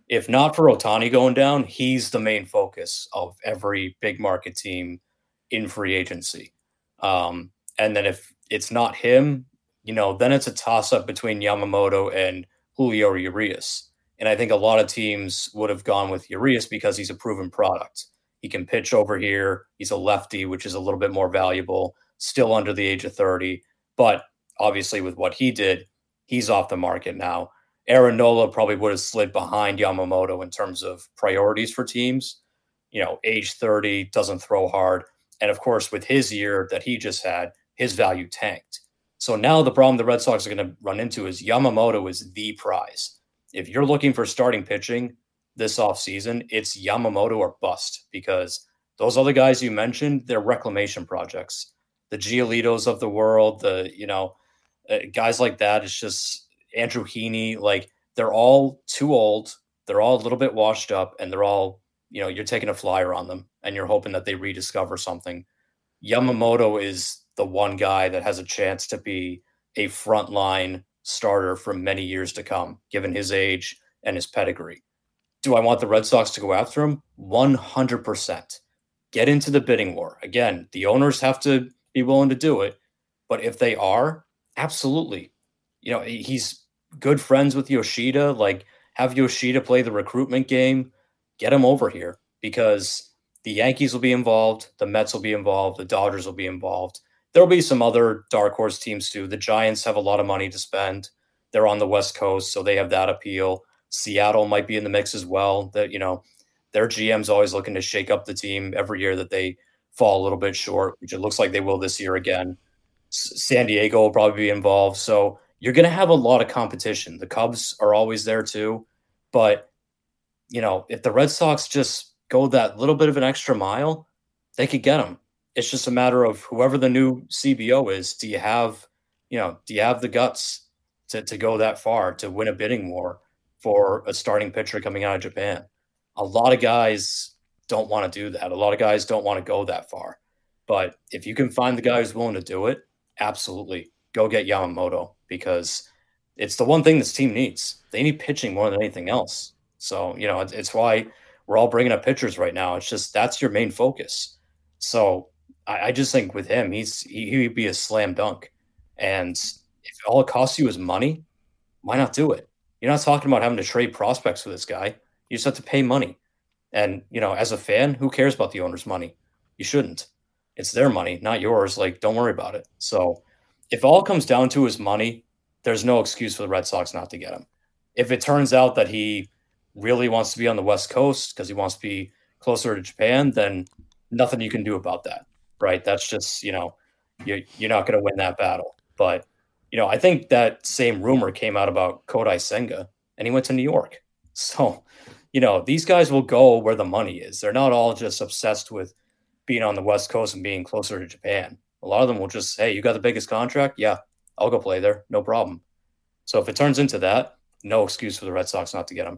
if not for Ohtani going down, he's the main focus of every big market team in free agency. Um, and then if it's not him, you know, then it's a toss-up between Yamamoto and Julio Urias. And I think a lot of teams would have gone with Urias because he's a proven product. He can pitch over here. He's a lefty, which is a little bit more valuable, still under the age of thirty. But obviously with what he did, he's off the market now. Aaron Nola probably would have slid behind Yamamoto in terms of priorities for teams. You know, age thirty, doesn't throw hard. And of course, with his year that he just had, his value tanked. So now the problem the Red Sox are going to run into is Yamamoto is the prize. If you're looking for starting pitching this offseason, it's Yamamoto or bust, because those other guys you mentioned, they're reclamation projects. The Giolitos of the world, the, you know, uh, guys like that, it's just Andrew Heaney, like they're all too old. They're all a little bit washed up, and they're all, you know, you're taking a flyer on them and you're hoping that they rediscover something. Yamamoto is the one guy that has a chance to be a frontline starter for many years to come, given his age and his pedigree. Do I want the Red Sox to go after him? one hundred percent. Get into the bidding war. Again, the owners have to be willing to do it, but if they are, absolutely. You know, he's good friends with Yoshida. Like, have Yoshida play the recruitment game. Get him over here, because the Yankees will be involved, the Mets will be involved, the Dodgers will be involved. There'll be some other dark horse teams too. The Giants have a lot of money to spend. They're on the West Coast, so they have that appeal. Seattle might be in the mix as well. That, you know, their G M's always looking to shake up the team every year that they fall a little bit short, which it looks like they will this year again. S- San Diego will probably be involved. So you're going to have a lot of competition. The Cubs are always there too. But, you know, if the Red Sox just go that little bit of an extra mile, they could get them. It's just a matter of whoever the new C B O is. Do you have, you know, do you have the guts to, to go that far, to win a bidding war for a starting pitcher coming out of Japan? A lot of guys don't want to do that. A lot of guys don't want to go that far. But if you can find the guy who's willing to do it, absolutely go get Yamamoto, because it's the one thing this team needs. They need pitching more than anything else. So, you know, it's, it's why we're all bringing up pitchers right now. It's just that's your main focus. So I, I just think with him, he's he, he'd be a slam dunk. And if all it costs you is money, why not do it? You're not talking about having to trade prospects for this guy. You just have to pay money. And, you know, as a fan, who cares about the owner's money? You shouldn't. It's their money, not yours. Like, don't worry about it. So if all it comes down to is money, there's no excuse for the Red Sox not to get him. If it turns out that he really wants to be on the West Coast because he wants to be closer to Japan, then nothing you can do about that, right? That's just, you know, you're, you're not going to win that battle. But, you know, I think that same rumor came out about Kodai Senga, and he went to New York. So, you know, these guys will go where the money is. They're not all just obsessed with being on the West Coast and being closer to Japan. A lot of them will just say, hey, you got the biggest contract? Yeah, I'll go play there. No problem. So if it turns into that, no excuse for the Red Sox not to get him.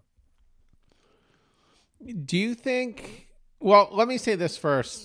Do you think, well, let me say this first.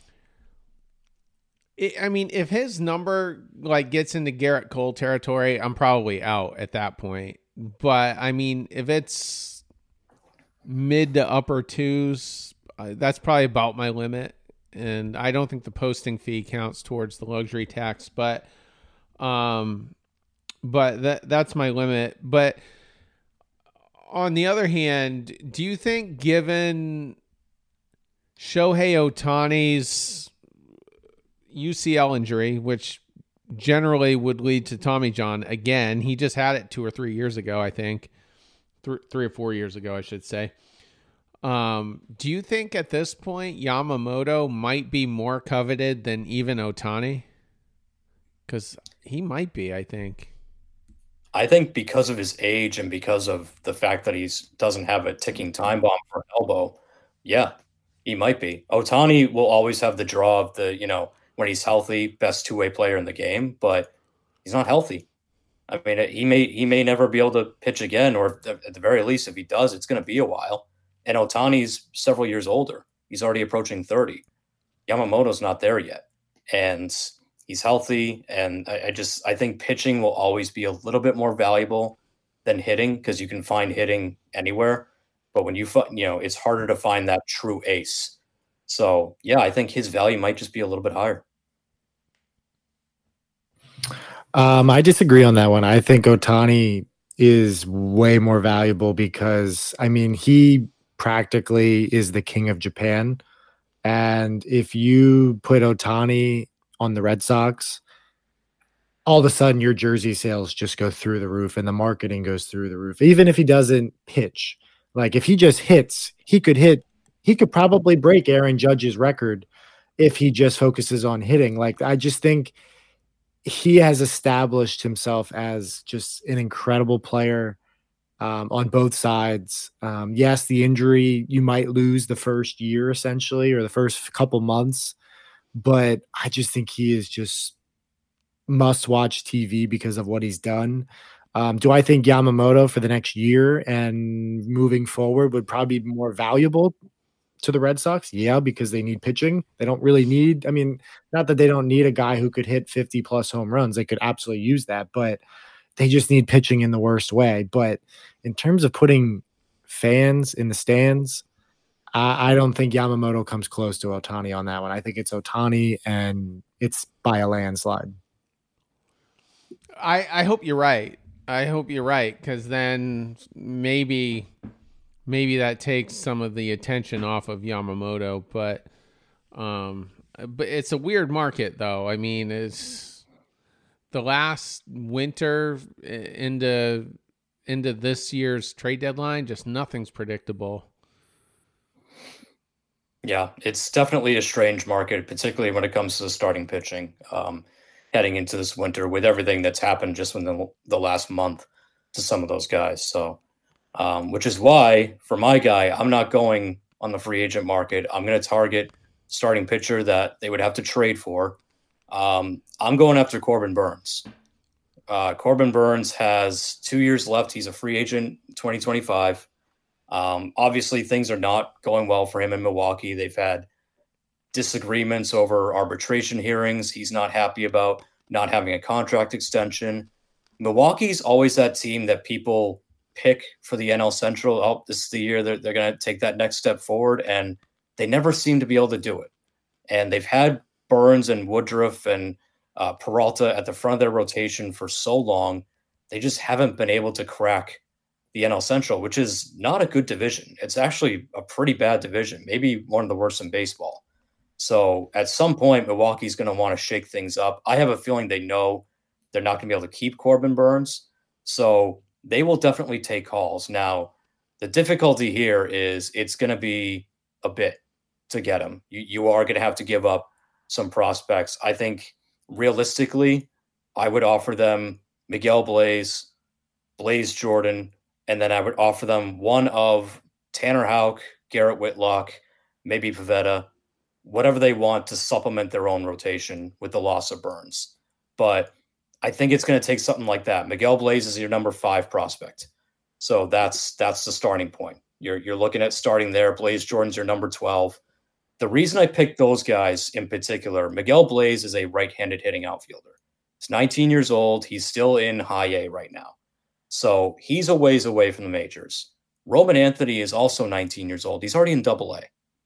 I mean, if his number like gets into Garrett Cole territory, I'm probably out at that point. But I mean, if it's mid to upper twos, uh, that's probably about my limit. And I don't think the posting fee counts towards the luxury tax, but, um, but that that's my limit. But on the other hand, do you think, given Shohei Ohtani's U C L injury, which generally would lead to Tommy John again, he just had it two or three years ago, I think, Th- three or four years ago, I should say. Um, do you think at this point Yamamoto might be more coveted than even Ohtani? Because he might be, I think. I think because of his age and because of the fact that he's doesn't have a ticking time bomb for an elbow, yeah, he might be. Ohtani will always have the draw of the, you know, when he's healthy, best two-way player in the game, but he's not healthy. I mean, he may he may never be able to pitch again, or at the very least, if he does, it's going to be a while. And Ohtani's several years older. He's already approaching thirty. Yamamoto's not there yet. And he's healthy. And I, I just, I think pitching will always be a little bit more valuable than hitting, because you can find hitting anywhere. But when you, you know, it's harder to find that true ace. So, yeah, I think his value might just be a little bit higher. Um, I disagree on that one. I think Ohtani is way more valuable because, I mean, he practically is the king of Japan. And if you put Ohtani on the Red Sox, all of a sudden your jersey sales just go through the roof and the marketing goes through the roof. Even if he doesn't pitch, like if he just hits, he could hit, he could probably break Aaron Judge's record if he just focuses on hitting. Like, I just think he has established himself as just an incredible player um, on both sides. Um, yes, the injury, you might lose the first year essentially, or the first couple months, but I just think he is just must watch T V because of what he's done. Um, do I think Yamamoto for the next year and moving forward would probably be more valuable to the Red Sox? Yeah, because they need pitching. They don't really need, I mean, not that they don't need a guy who could hit fifty plus home runs. They could absolutely use that, but they just need pitching in the worst way. But in terms of putting fans in the stands, I, I don't think Yamamoto comes close to Ohtani on that one. I think it's Ohtani, and it's by a landslide. I, I hope you're right. I hope you're right, because then maybe maybe that takes some of the attention off of Yamamoto. But um, but it's a weird market, though. I mean, it's the last winter into into this year's trade deadline. Just nothing's predictable. Yeah, it's definitely a strange market, particularly when it comes to starting pitching. Um, heading into this winter with everything that's happened just within the, the last month to some of those guys. So, um, which is why for my guy, I'm not going on the free agent market. I'm going to target starting pitcher that they would have to trade for. Um, I'm going after Corbin Burnes. Uh, Corbin Burnes has two years left. He's a free agent twenty twenty-five. Um, obviously things are not going well for him in Milwaukee. They've had disagreements over arbitration hearings. He's not happy about not having a contract extension. Milwaukee's always that team that people pick for the N L Central. Oh, this is the year they're, they're going to take that next step forward, and they never seem to be able to do it. And they've had Burnes and Woodruff and uh, Peralta at the front of their rotation for so long. They just haven't been able to crack the N L Central, which is not a good division. It's actually a pretty bad division, maybe one of the worst in baseball. So at some point, Milwaukee's going to want to shake things up. I have a feeling they know they're not going to be able to keep Corbin Burnes. So they will definitely take calls. Now, the difficulty here is it's going to be a bit to get him. You, you are going to have to give up some prospects. I think realistically, I would offer them Miguel Blaze, Blaze Jordan, and then I would offer them one of Tanner Houck, Garrett Whitlock, maybe Pivetta, whatever they want to supplement their own rotation with the loss of Burnes. But I think it's going to take something like that. Miguel Blaze is your number five prospect. So that's that's the starting point. You're you're looking at starting there. Blaze Jordan's your number twelve. The reason I picked those guys in particular, Miguel Blaze is a right-handed hitting outfielder. He's nineteen years old. He's still in high A right now. So he's a ways away from the majors. Roman Anthony is also nineteen years old. He's already in double A.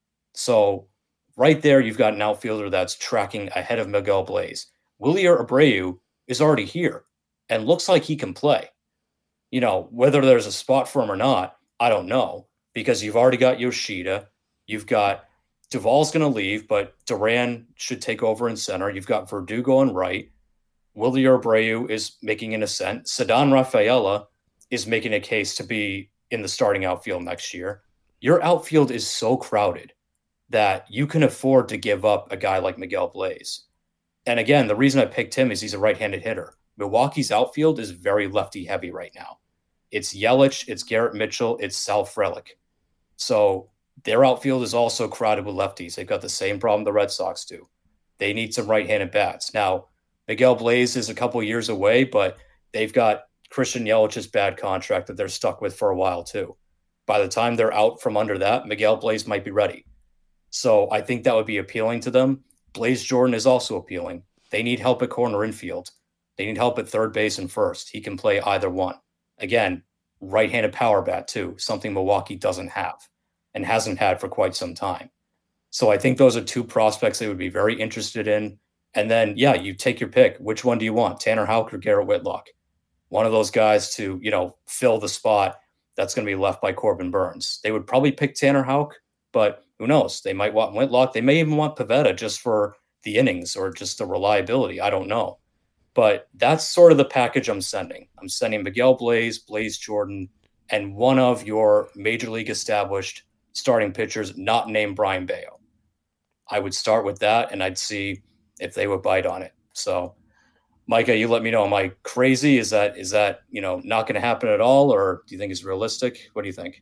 So right there, you've got an outfielder that's tracking ahead of Miguel Blaze. Wilyer Abreu is already here and looks like he can play. You know, whether there's a spot for him or not, I don't know, because you've already got Yoshida. You've got Duvall's going to leave, but Duran should take over in center. You've got Verdugo in right. Wilyer Abreu is making an ascent. Ceddanne Rafaela is making a case to be in the starting outfield next year. Your outfield is so crowded that you can afford to give up a guy like Miguel Blaze. And again, the reason I picked him is he's a right-handed hitter. Milwaukee's outfield is very lefty-heavy right now. It's Yelich, it's Garrett Mitchell, it's Sal Frelick. So their outfield is also crowded with lefties. They've got the same problem the Red Sox do. They need some right-handed bats. Now, Miguel Blaze is a couple years away, but they've got Christian Yelich's bad contract that they're stuck with for a while too. By the time they're out from under that, Miguel Blaze might be ready. So I think that would be appealing to them. Blaze Jordan is also appealing. They need help at corner infield. They need help at third base and first. He can play either one. Again, right-handed power bat too, something Milwaukee doesn't have and hasn't had for quite some time. So I think those are two prospects they would be very interested in. And then, yeah, you take your pick. Which one do you want, Tanner Houck or Garrett Whitlock? One of those guys to, you know, fill the spot that's going to be left by Corbin Burnes. They would probably pick Tanner Houck, but who knows? They might want Whitlock. They may even want Pivetta just for the innings or just the reliability. I don't know. But that's sort of the package I'm sending. I'm sending Miguel Blaze, Blaze Jordan, and one of your major league established starting pitchers not named Brian Bayo. I would start with that, and I'd see if they would bite on it. So, Micah, you let me know. Am I crazy? Is that is that you know not going to happen at all, or do you think it's realistic? What do you think?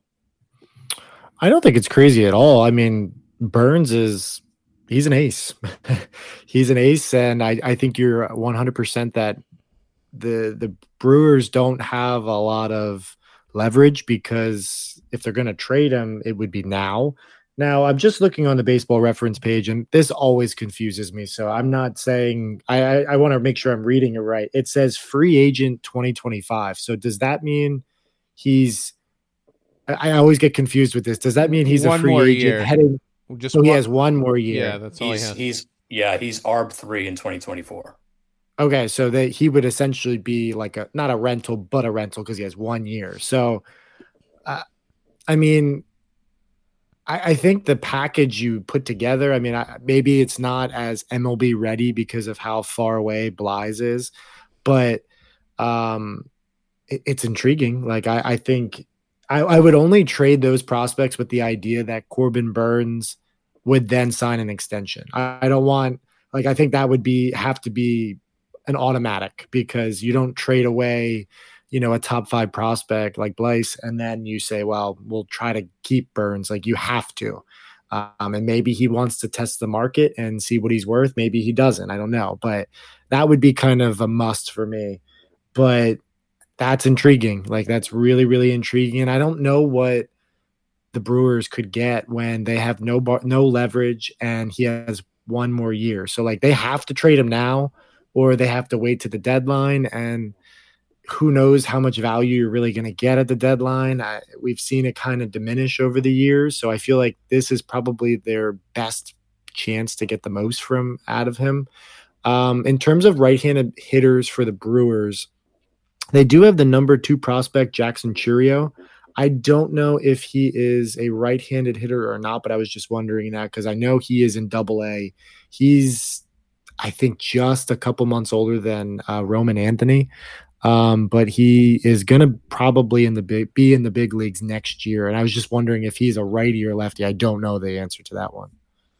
I don't think it's crazy at all. I mean, Burnes is he's an ace. He's an ace, and I, I think you're one hundred percent that the the Brewers don't have a lot of leverage, because if they're going to trade him, it would be now. Now, I'm just looking on the Baseball Reference page, and this always confuses me. So I'm not saying I, I, I want to make sure I'm reading it right. It says free agent twenty twenty-five. So does that mean he's I, I always get confused with this. Does that mean he's one a free more agent year. heading? Just so one, he has one more year. Yeah, that's all he's, he has. He's yeah, he's A R B three in twenty twenty-four. Okay, so that he would essentially be like a not a rental, but a rental because he has one year. So, uh, I mean. I, I think the package you put together, I mean, I, maybe it's not as M L B ready because of how far away Blythe is, but um, it, it's intriguing. Like, I, I think I, I would only trade those prospects with the idea that Corbin Burnes would then sign an extension. I, I don't want, like, I think that would be have to be an automatic, because you don't trade away you know, a top five prospect like Blythe, and then you say, well, we'll try to keep Burnes. Like, you have to. Um, and maybe he wants to test the market and see what he's worth. Maybe he doesn't. I don't know. But that would be kind of a must for me. But that's intriguing. Like, that's really, really intriguing. And I don't know what the Brewers could get when they have no bar- no leverage and he has one more year. So, like, they have to trade him now, or they have to wait to the deadline. And who knows how much value you're really going to get at the deadline. I, we've seen it kind of diminish over the years. So I feel like this is probably their best chance to get the most from out of him. Um, in terms of right-handed hitters for the Brewers, they do have the number two prospect, Jackson Chourio. I don't know if he is a right-handed hitter or not, but I was just wondering that because I know he is in double A. He's, I think, just a couple months older than uh, Roman Anthony. Um, but he is going to probably in the big, be in the big leagues next year. And I was just wondering if he's a righty or lefty. I don't know the answer to that one.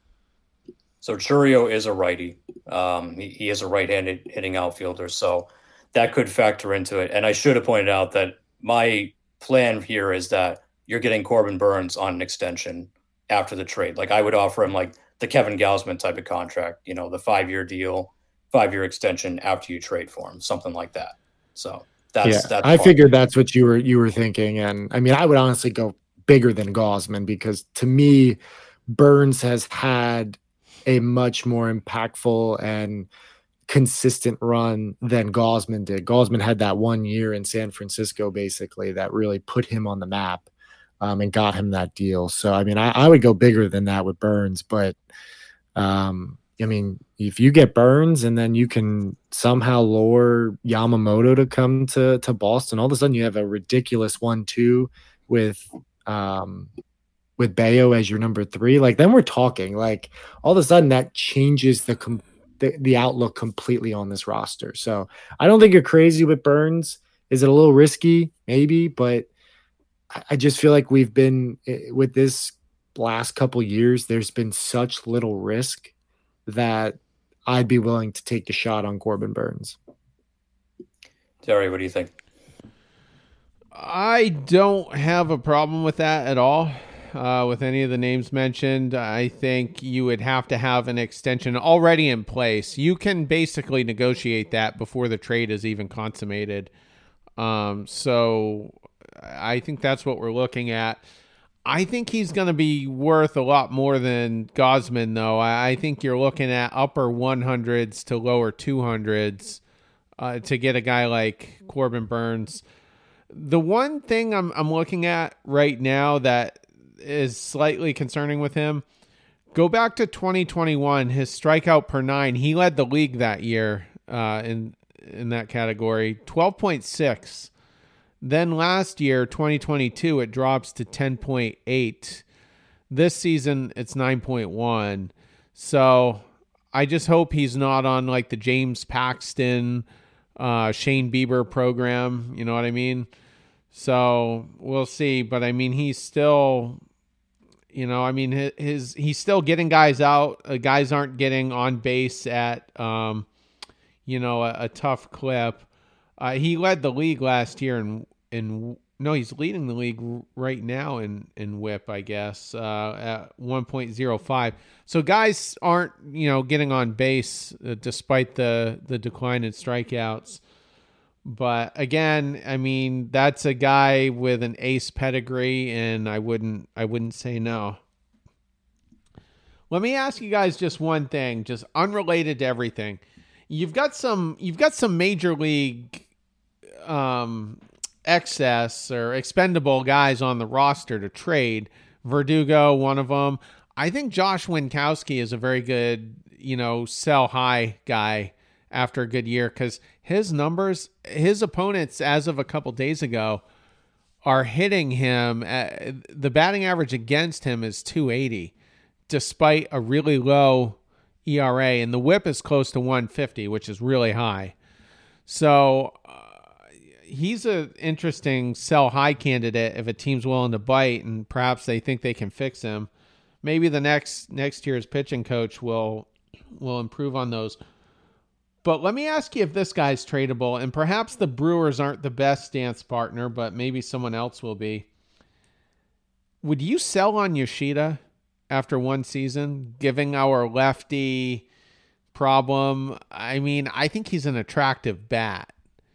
So Chourio is a righty. Um, he, he is a right-handed hitting outfielder. So that could factor into it. And I should have pointed out that my plan here is that you're getting Corbin Burnes on an extension after the trade. Like, I would offer him like the Kevin Gausman type of contract, you know, the five-year deal, five-year extension after you trade for him, something like that. So that's yeah, that's I figured that's what you were you were thinking. And I mean, I would honestly go bigger than Gausman, because to me, Burnes has had a much more impactful and consistent run than Gausman did. Gausman had that one year in San Francisco, basically, that really put him on the map um, and got him that deal. So, I mean, I, I would go bigger than that with Burnes, but um, I mean, if you get Burnes and then you can somehow lure Yamamoto to come to, to Boston, all of a sudden you have a ridiculous one two with um, with Bayo as your number three. Like, then we're talking. Like, all of a sudden that changes the com- the, the outlook completely on this roster. So I don't think you're crazy with Burnes. Is it a little risky? Maybe, but I, I just feel like we've been with this last couple years. There's been such little risk that I'd be willing to take the shot on Corbin Burnes. Terry, what do you think? I don't have a problem with that at all. Uh, with any of the names mentioned, I think you would have to have an extension already in place. You can basically negotiate that before the trade is even consummated. Um, so I think that's what we're looking at. I think he's going to be worth a lot more than Gausman, though. I think you're looking at upper hundreds to lower two hundreds uh, to get a guy like Corbin Burnes. The one thing I'm I'm looking at right now that is slightly concerning with him, go back to twenty twenty-one, his strikeout per nine, he led the league that year uh, in in that category, twelve point six. Then last year, twenty twenty-two, it drops to ten point eight. This season, it's nine point one. So I just hope he's not on like the James Paxton, uh, Shane Bieber program. You know what I mean? So we'll see. But I mean, he's still, you know, I mean, his, his he's still getting guys out. Uh, guys aren't getting on base at, um, you know, a, a tough clip. Uh, he led the league last year in in no, he's leading the league right now in in whip, I guess, uh, at one point oh five. So guys aren't, you know, getting on base uh, despite the the decline in strikeouts. But again, I mean, that's a guy with an ace pedigree, and I wouldn't I wouldn't say no. Let me ask you guys just one thing, just unrelated to everything. You've got some you've got some major league um, excess or expendable guys on the roster to trade. Verdugo, one of them. I think Josh Winkowski is a very good, you know, sell high guy after a good year, because his numbers, his opponents as of a couple days ago are hitting him. At, the batting average against him is two eighty, despite a really low E R A, and the whip is close to one fifty, which is really high. So uh, he's an interesting sell high candidate if a team's willing to bite and perhaps they think they can fix him. Maybe the next next year's pitching coach will will improve on those. But let me ask you if this guy's tradable, and perhaps the Brewers aren't the best dance partner, but maybe someone else will be. Would you sell on Yoshida after one season, giving our lefty problem? I mean, I think he's an attractive bat,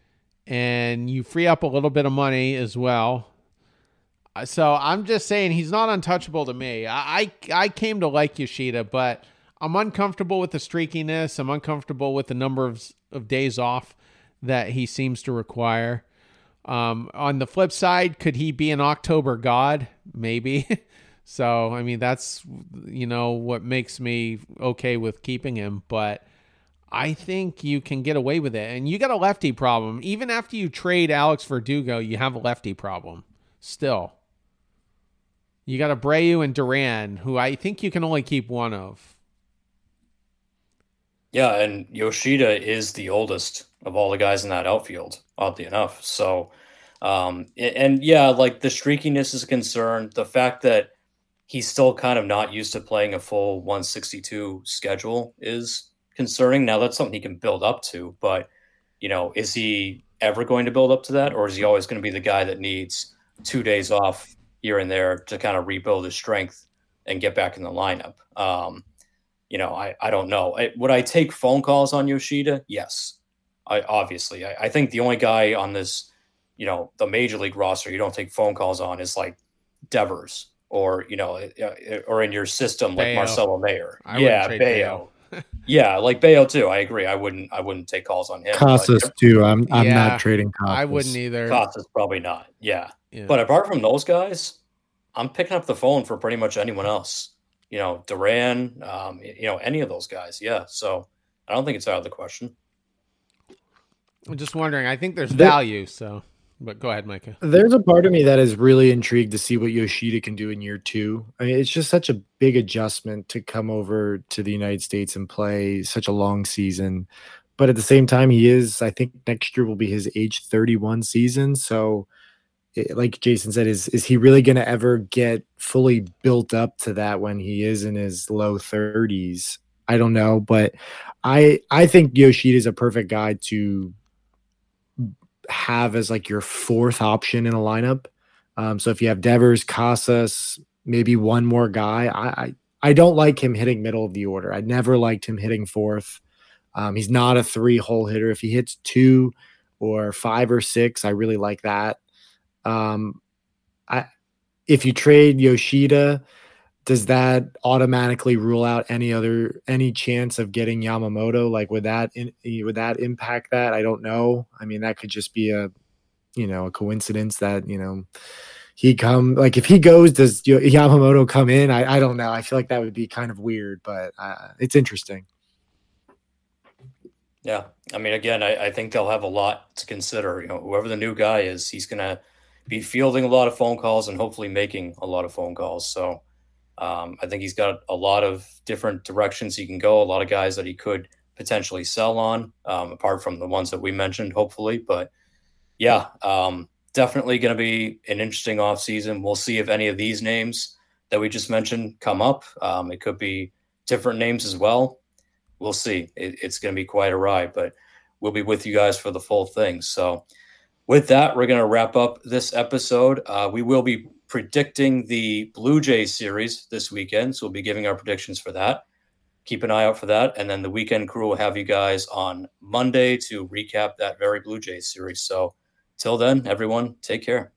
and you free up a little bit of money as well. So I'm just saying he's not untouchable to me. I, I, I came to like Yoshida, but I'm uncomfortable with the streakiness. I'm uncomfortable with the number of, of days off that he seems to require. Um, on the flip side, could he be an October god? Maybe. So, I mean, that's, you know, what makes me okay with keeping him. But I think you can get away with it. And you got a lefty problem. Even after you trade Alex Verdugo, you have a lefty problem still. You got Abreu and Duran, who I think you can only keep one of. Yeah, and Yoshida is the oldest of all the guys in that outfield, oddly enough. So, um, and yeah, like the streakiness is a concern. The fact that he's still kind of not used to playing a full one sixty-two schedule is concerning. Now, that's something he can build up to, but, you know, is he ever going to build up to that? Or is he always going to be the guy that needs two days off here and there to kind of rebuild his strength and get back in the lineup? Um, You know, I, I don't know. I, would I take phone calls on Yoshida? Yes. I obviously. I, I think the only guy on this, you know, the major league roster you don't take phone calls on is like Devers or, you know, or in your system like Bayo. Marcelo Mayer. I yeah, trade Bayo. yeah, like Bayo too. I agree. I wouldn't I wouldn't take calls on him. Casas but, too. I'm I'm Yeah, not trading Casas. I wouldn't either. Casas probably not. Yeah. Yeah. But apart from those guys, I'm picking up the phone for pretty much anyone else. You know, Duran, um, you know, any of those guys. Yeah. So I don't think it's out of the question. I'm just wondering. I think there's There- value. So, but go ahead, Micah. There's a part of me that is really intrigued to see what Yoshida can do in year two. I mean, it's just such a big adjustment to come over to the United States and play such a long season. But at the same time, he is, I think next year will be his age thirty-one season. So it, like Jason said, is, is he really going to ever get fully built up to that when he is in his low thirties? I don't know. But I, I think Yoshida is a perfect guy to have as like your fourth option in a lineup. Um, so if you have Devers, Casas, maybe one more guy, I, I I don't like him hitting middle of the order. I never liked him hitting fourth. Um, he's not a three hole hitter. If he hits two or five or six, I really like that. Um, I if you trade Yoshida, does that automatically rule out any other any chance of getting Yamamoto? Like, would that in, would that impact that? I don't know. I mean, that could just be a you know, a coincidence that, you know, he come, like if he goes, does Yamamoto come in? I, I don't know. I feel like that would be kind of weird, but uh, it's interesting. Yeah. I mean, again, I, I think they'll have a lot to consider. You know, whoever the new guy is, he's going to be fielding a lot of phone calls and hopefully making a lot of phone calls. So um, I think he's got a lot of different directions he can go, a lot of guys that he could potentially sell on, um, apart from the ones that we mentioned, hopefully. But yeah, um, definitely going to be an interesting offseason. We'll see if any of these names that we just mentioned come up. Um, it could be different names as well. We'll see. It, it's going to be quite a ride, but we'll be with you guys for the full thing. So with that, we're going to wrap up this episode. Uh, we will be predicting the Blue Jays series this weekend, so we'll be giving our predictions for that. Keep an eye out for that. And then the Weekend Crew will have you guys on Monday to recap that very Blue Jays series. So till then, everyone, take care.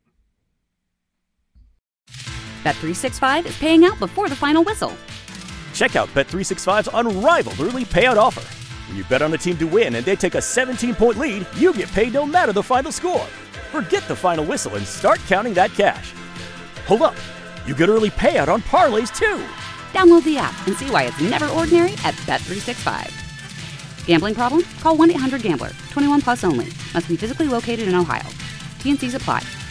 Bet three sixty-five is paying out before the final whistle. Check out Bet three sixty-five's unrivaled early payout offer. When you bet on a team to win and they take a seventeen-point lead, you get paid no matter the final score. Forget the final whistle and start counting that cash. Hold up. You get early payout on parlays, too. Download the app and see why it's never ordinary at Bet three sixty-five. Gambling problem? Call one eight hundred gambler. twenty-one plus only. Must be physically located in Ohio. T and C's apply.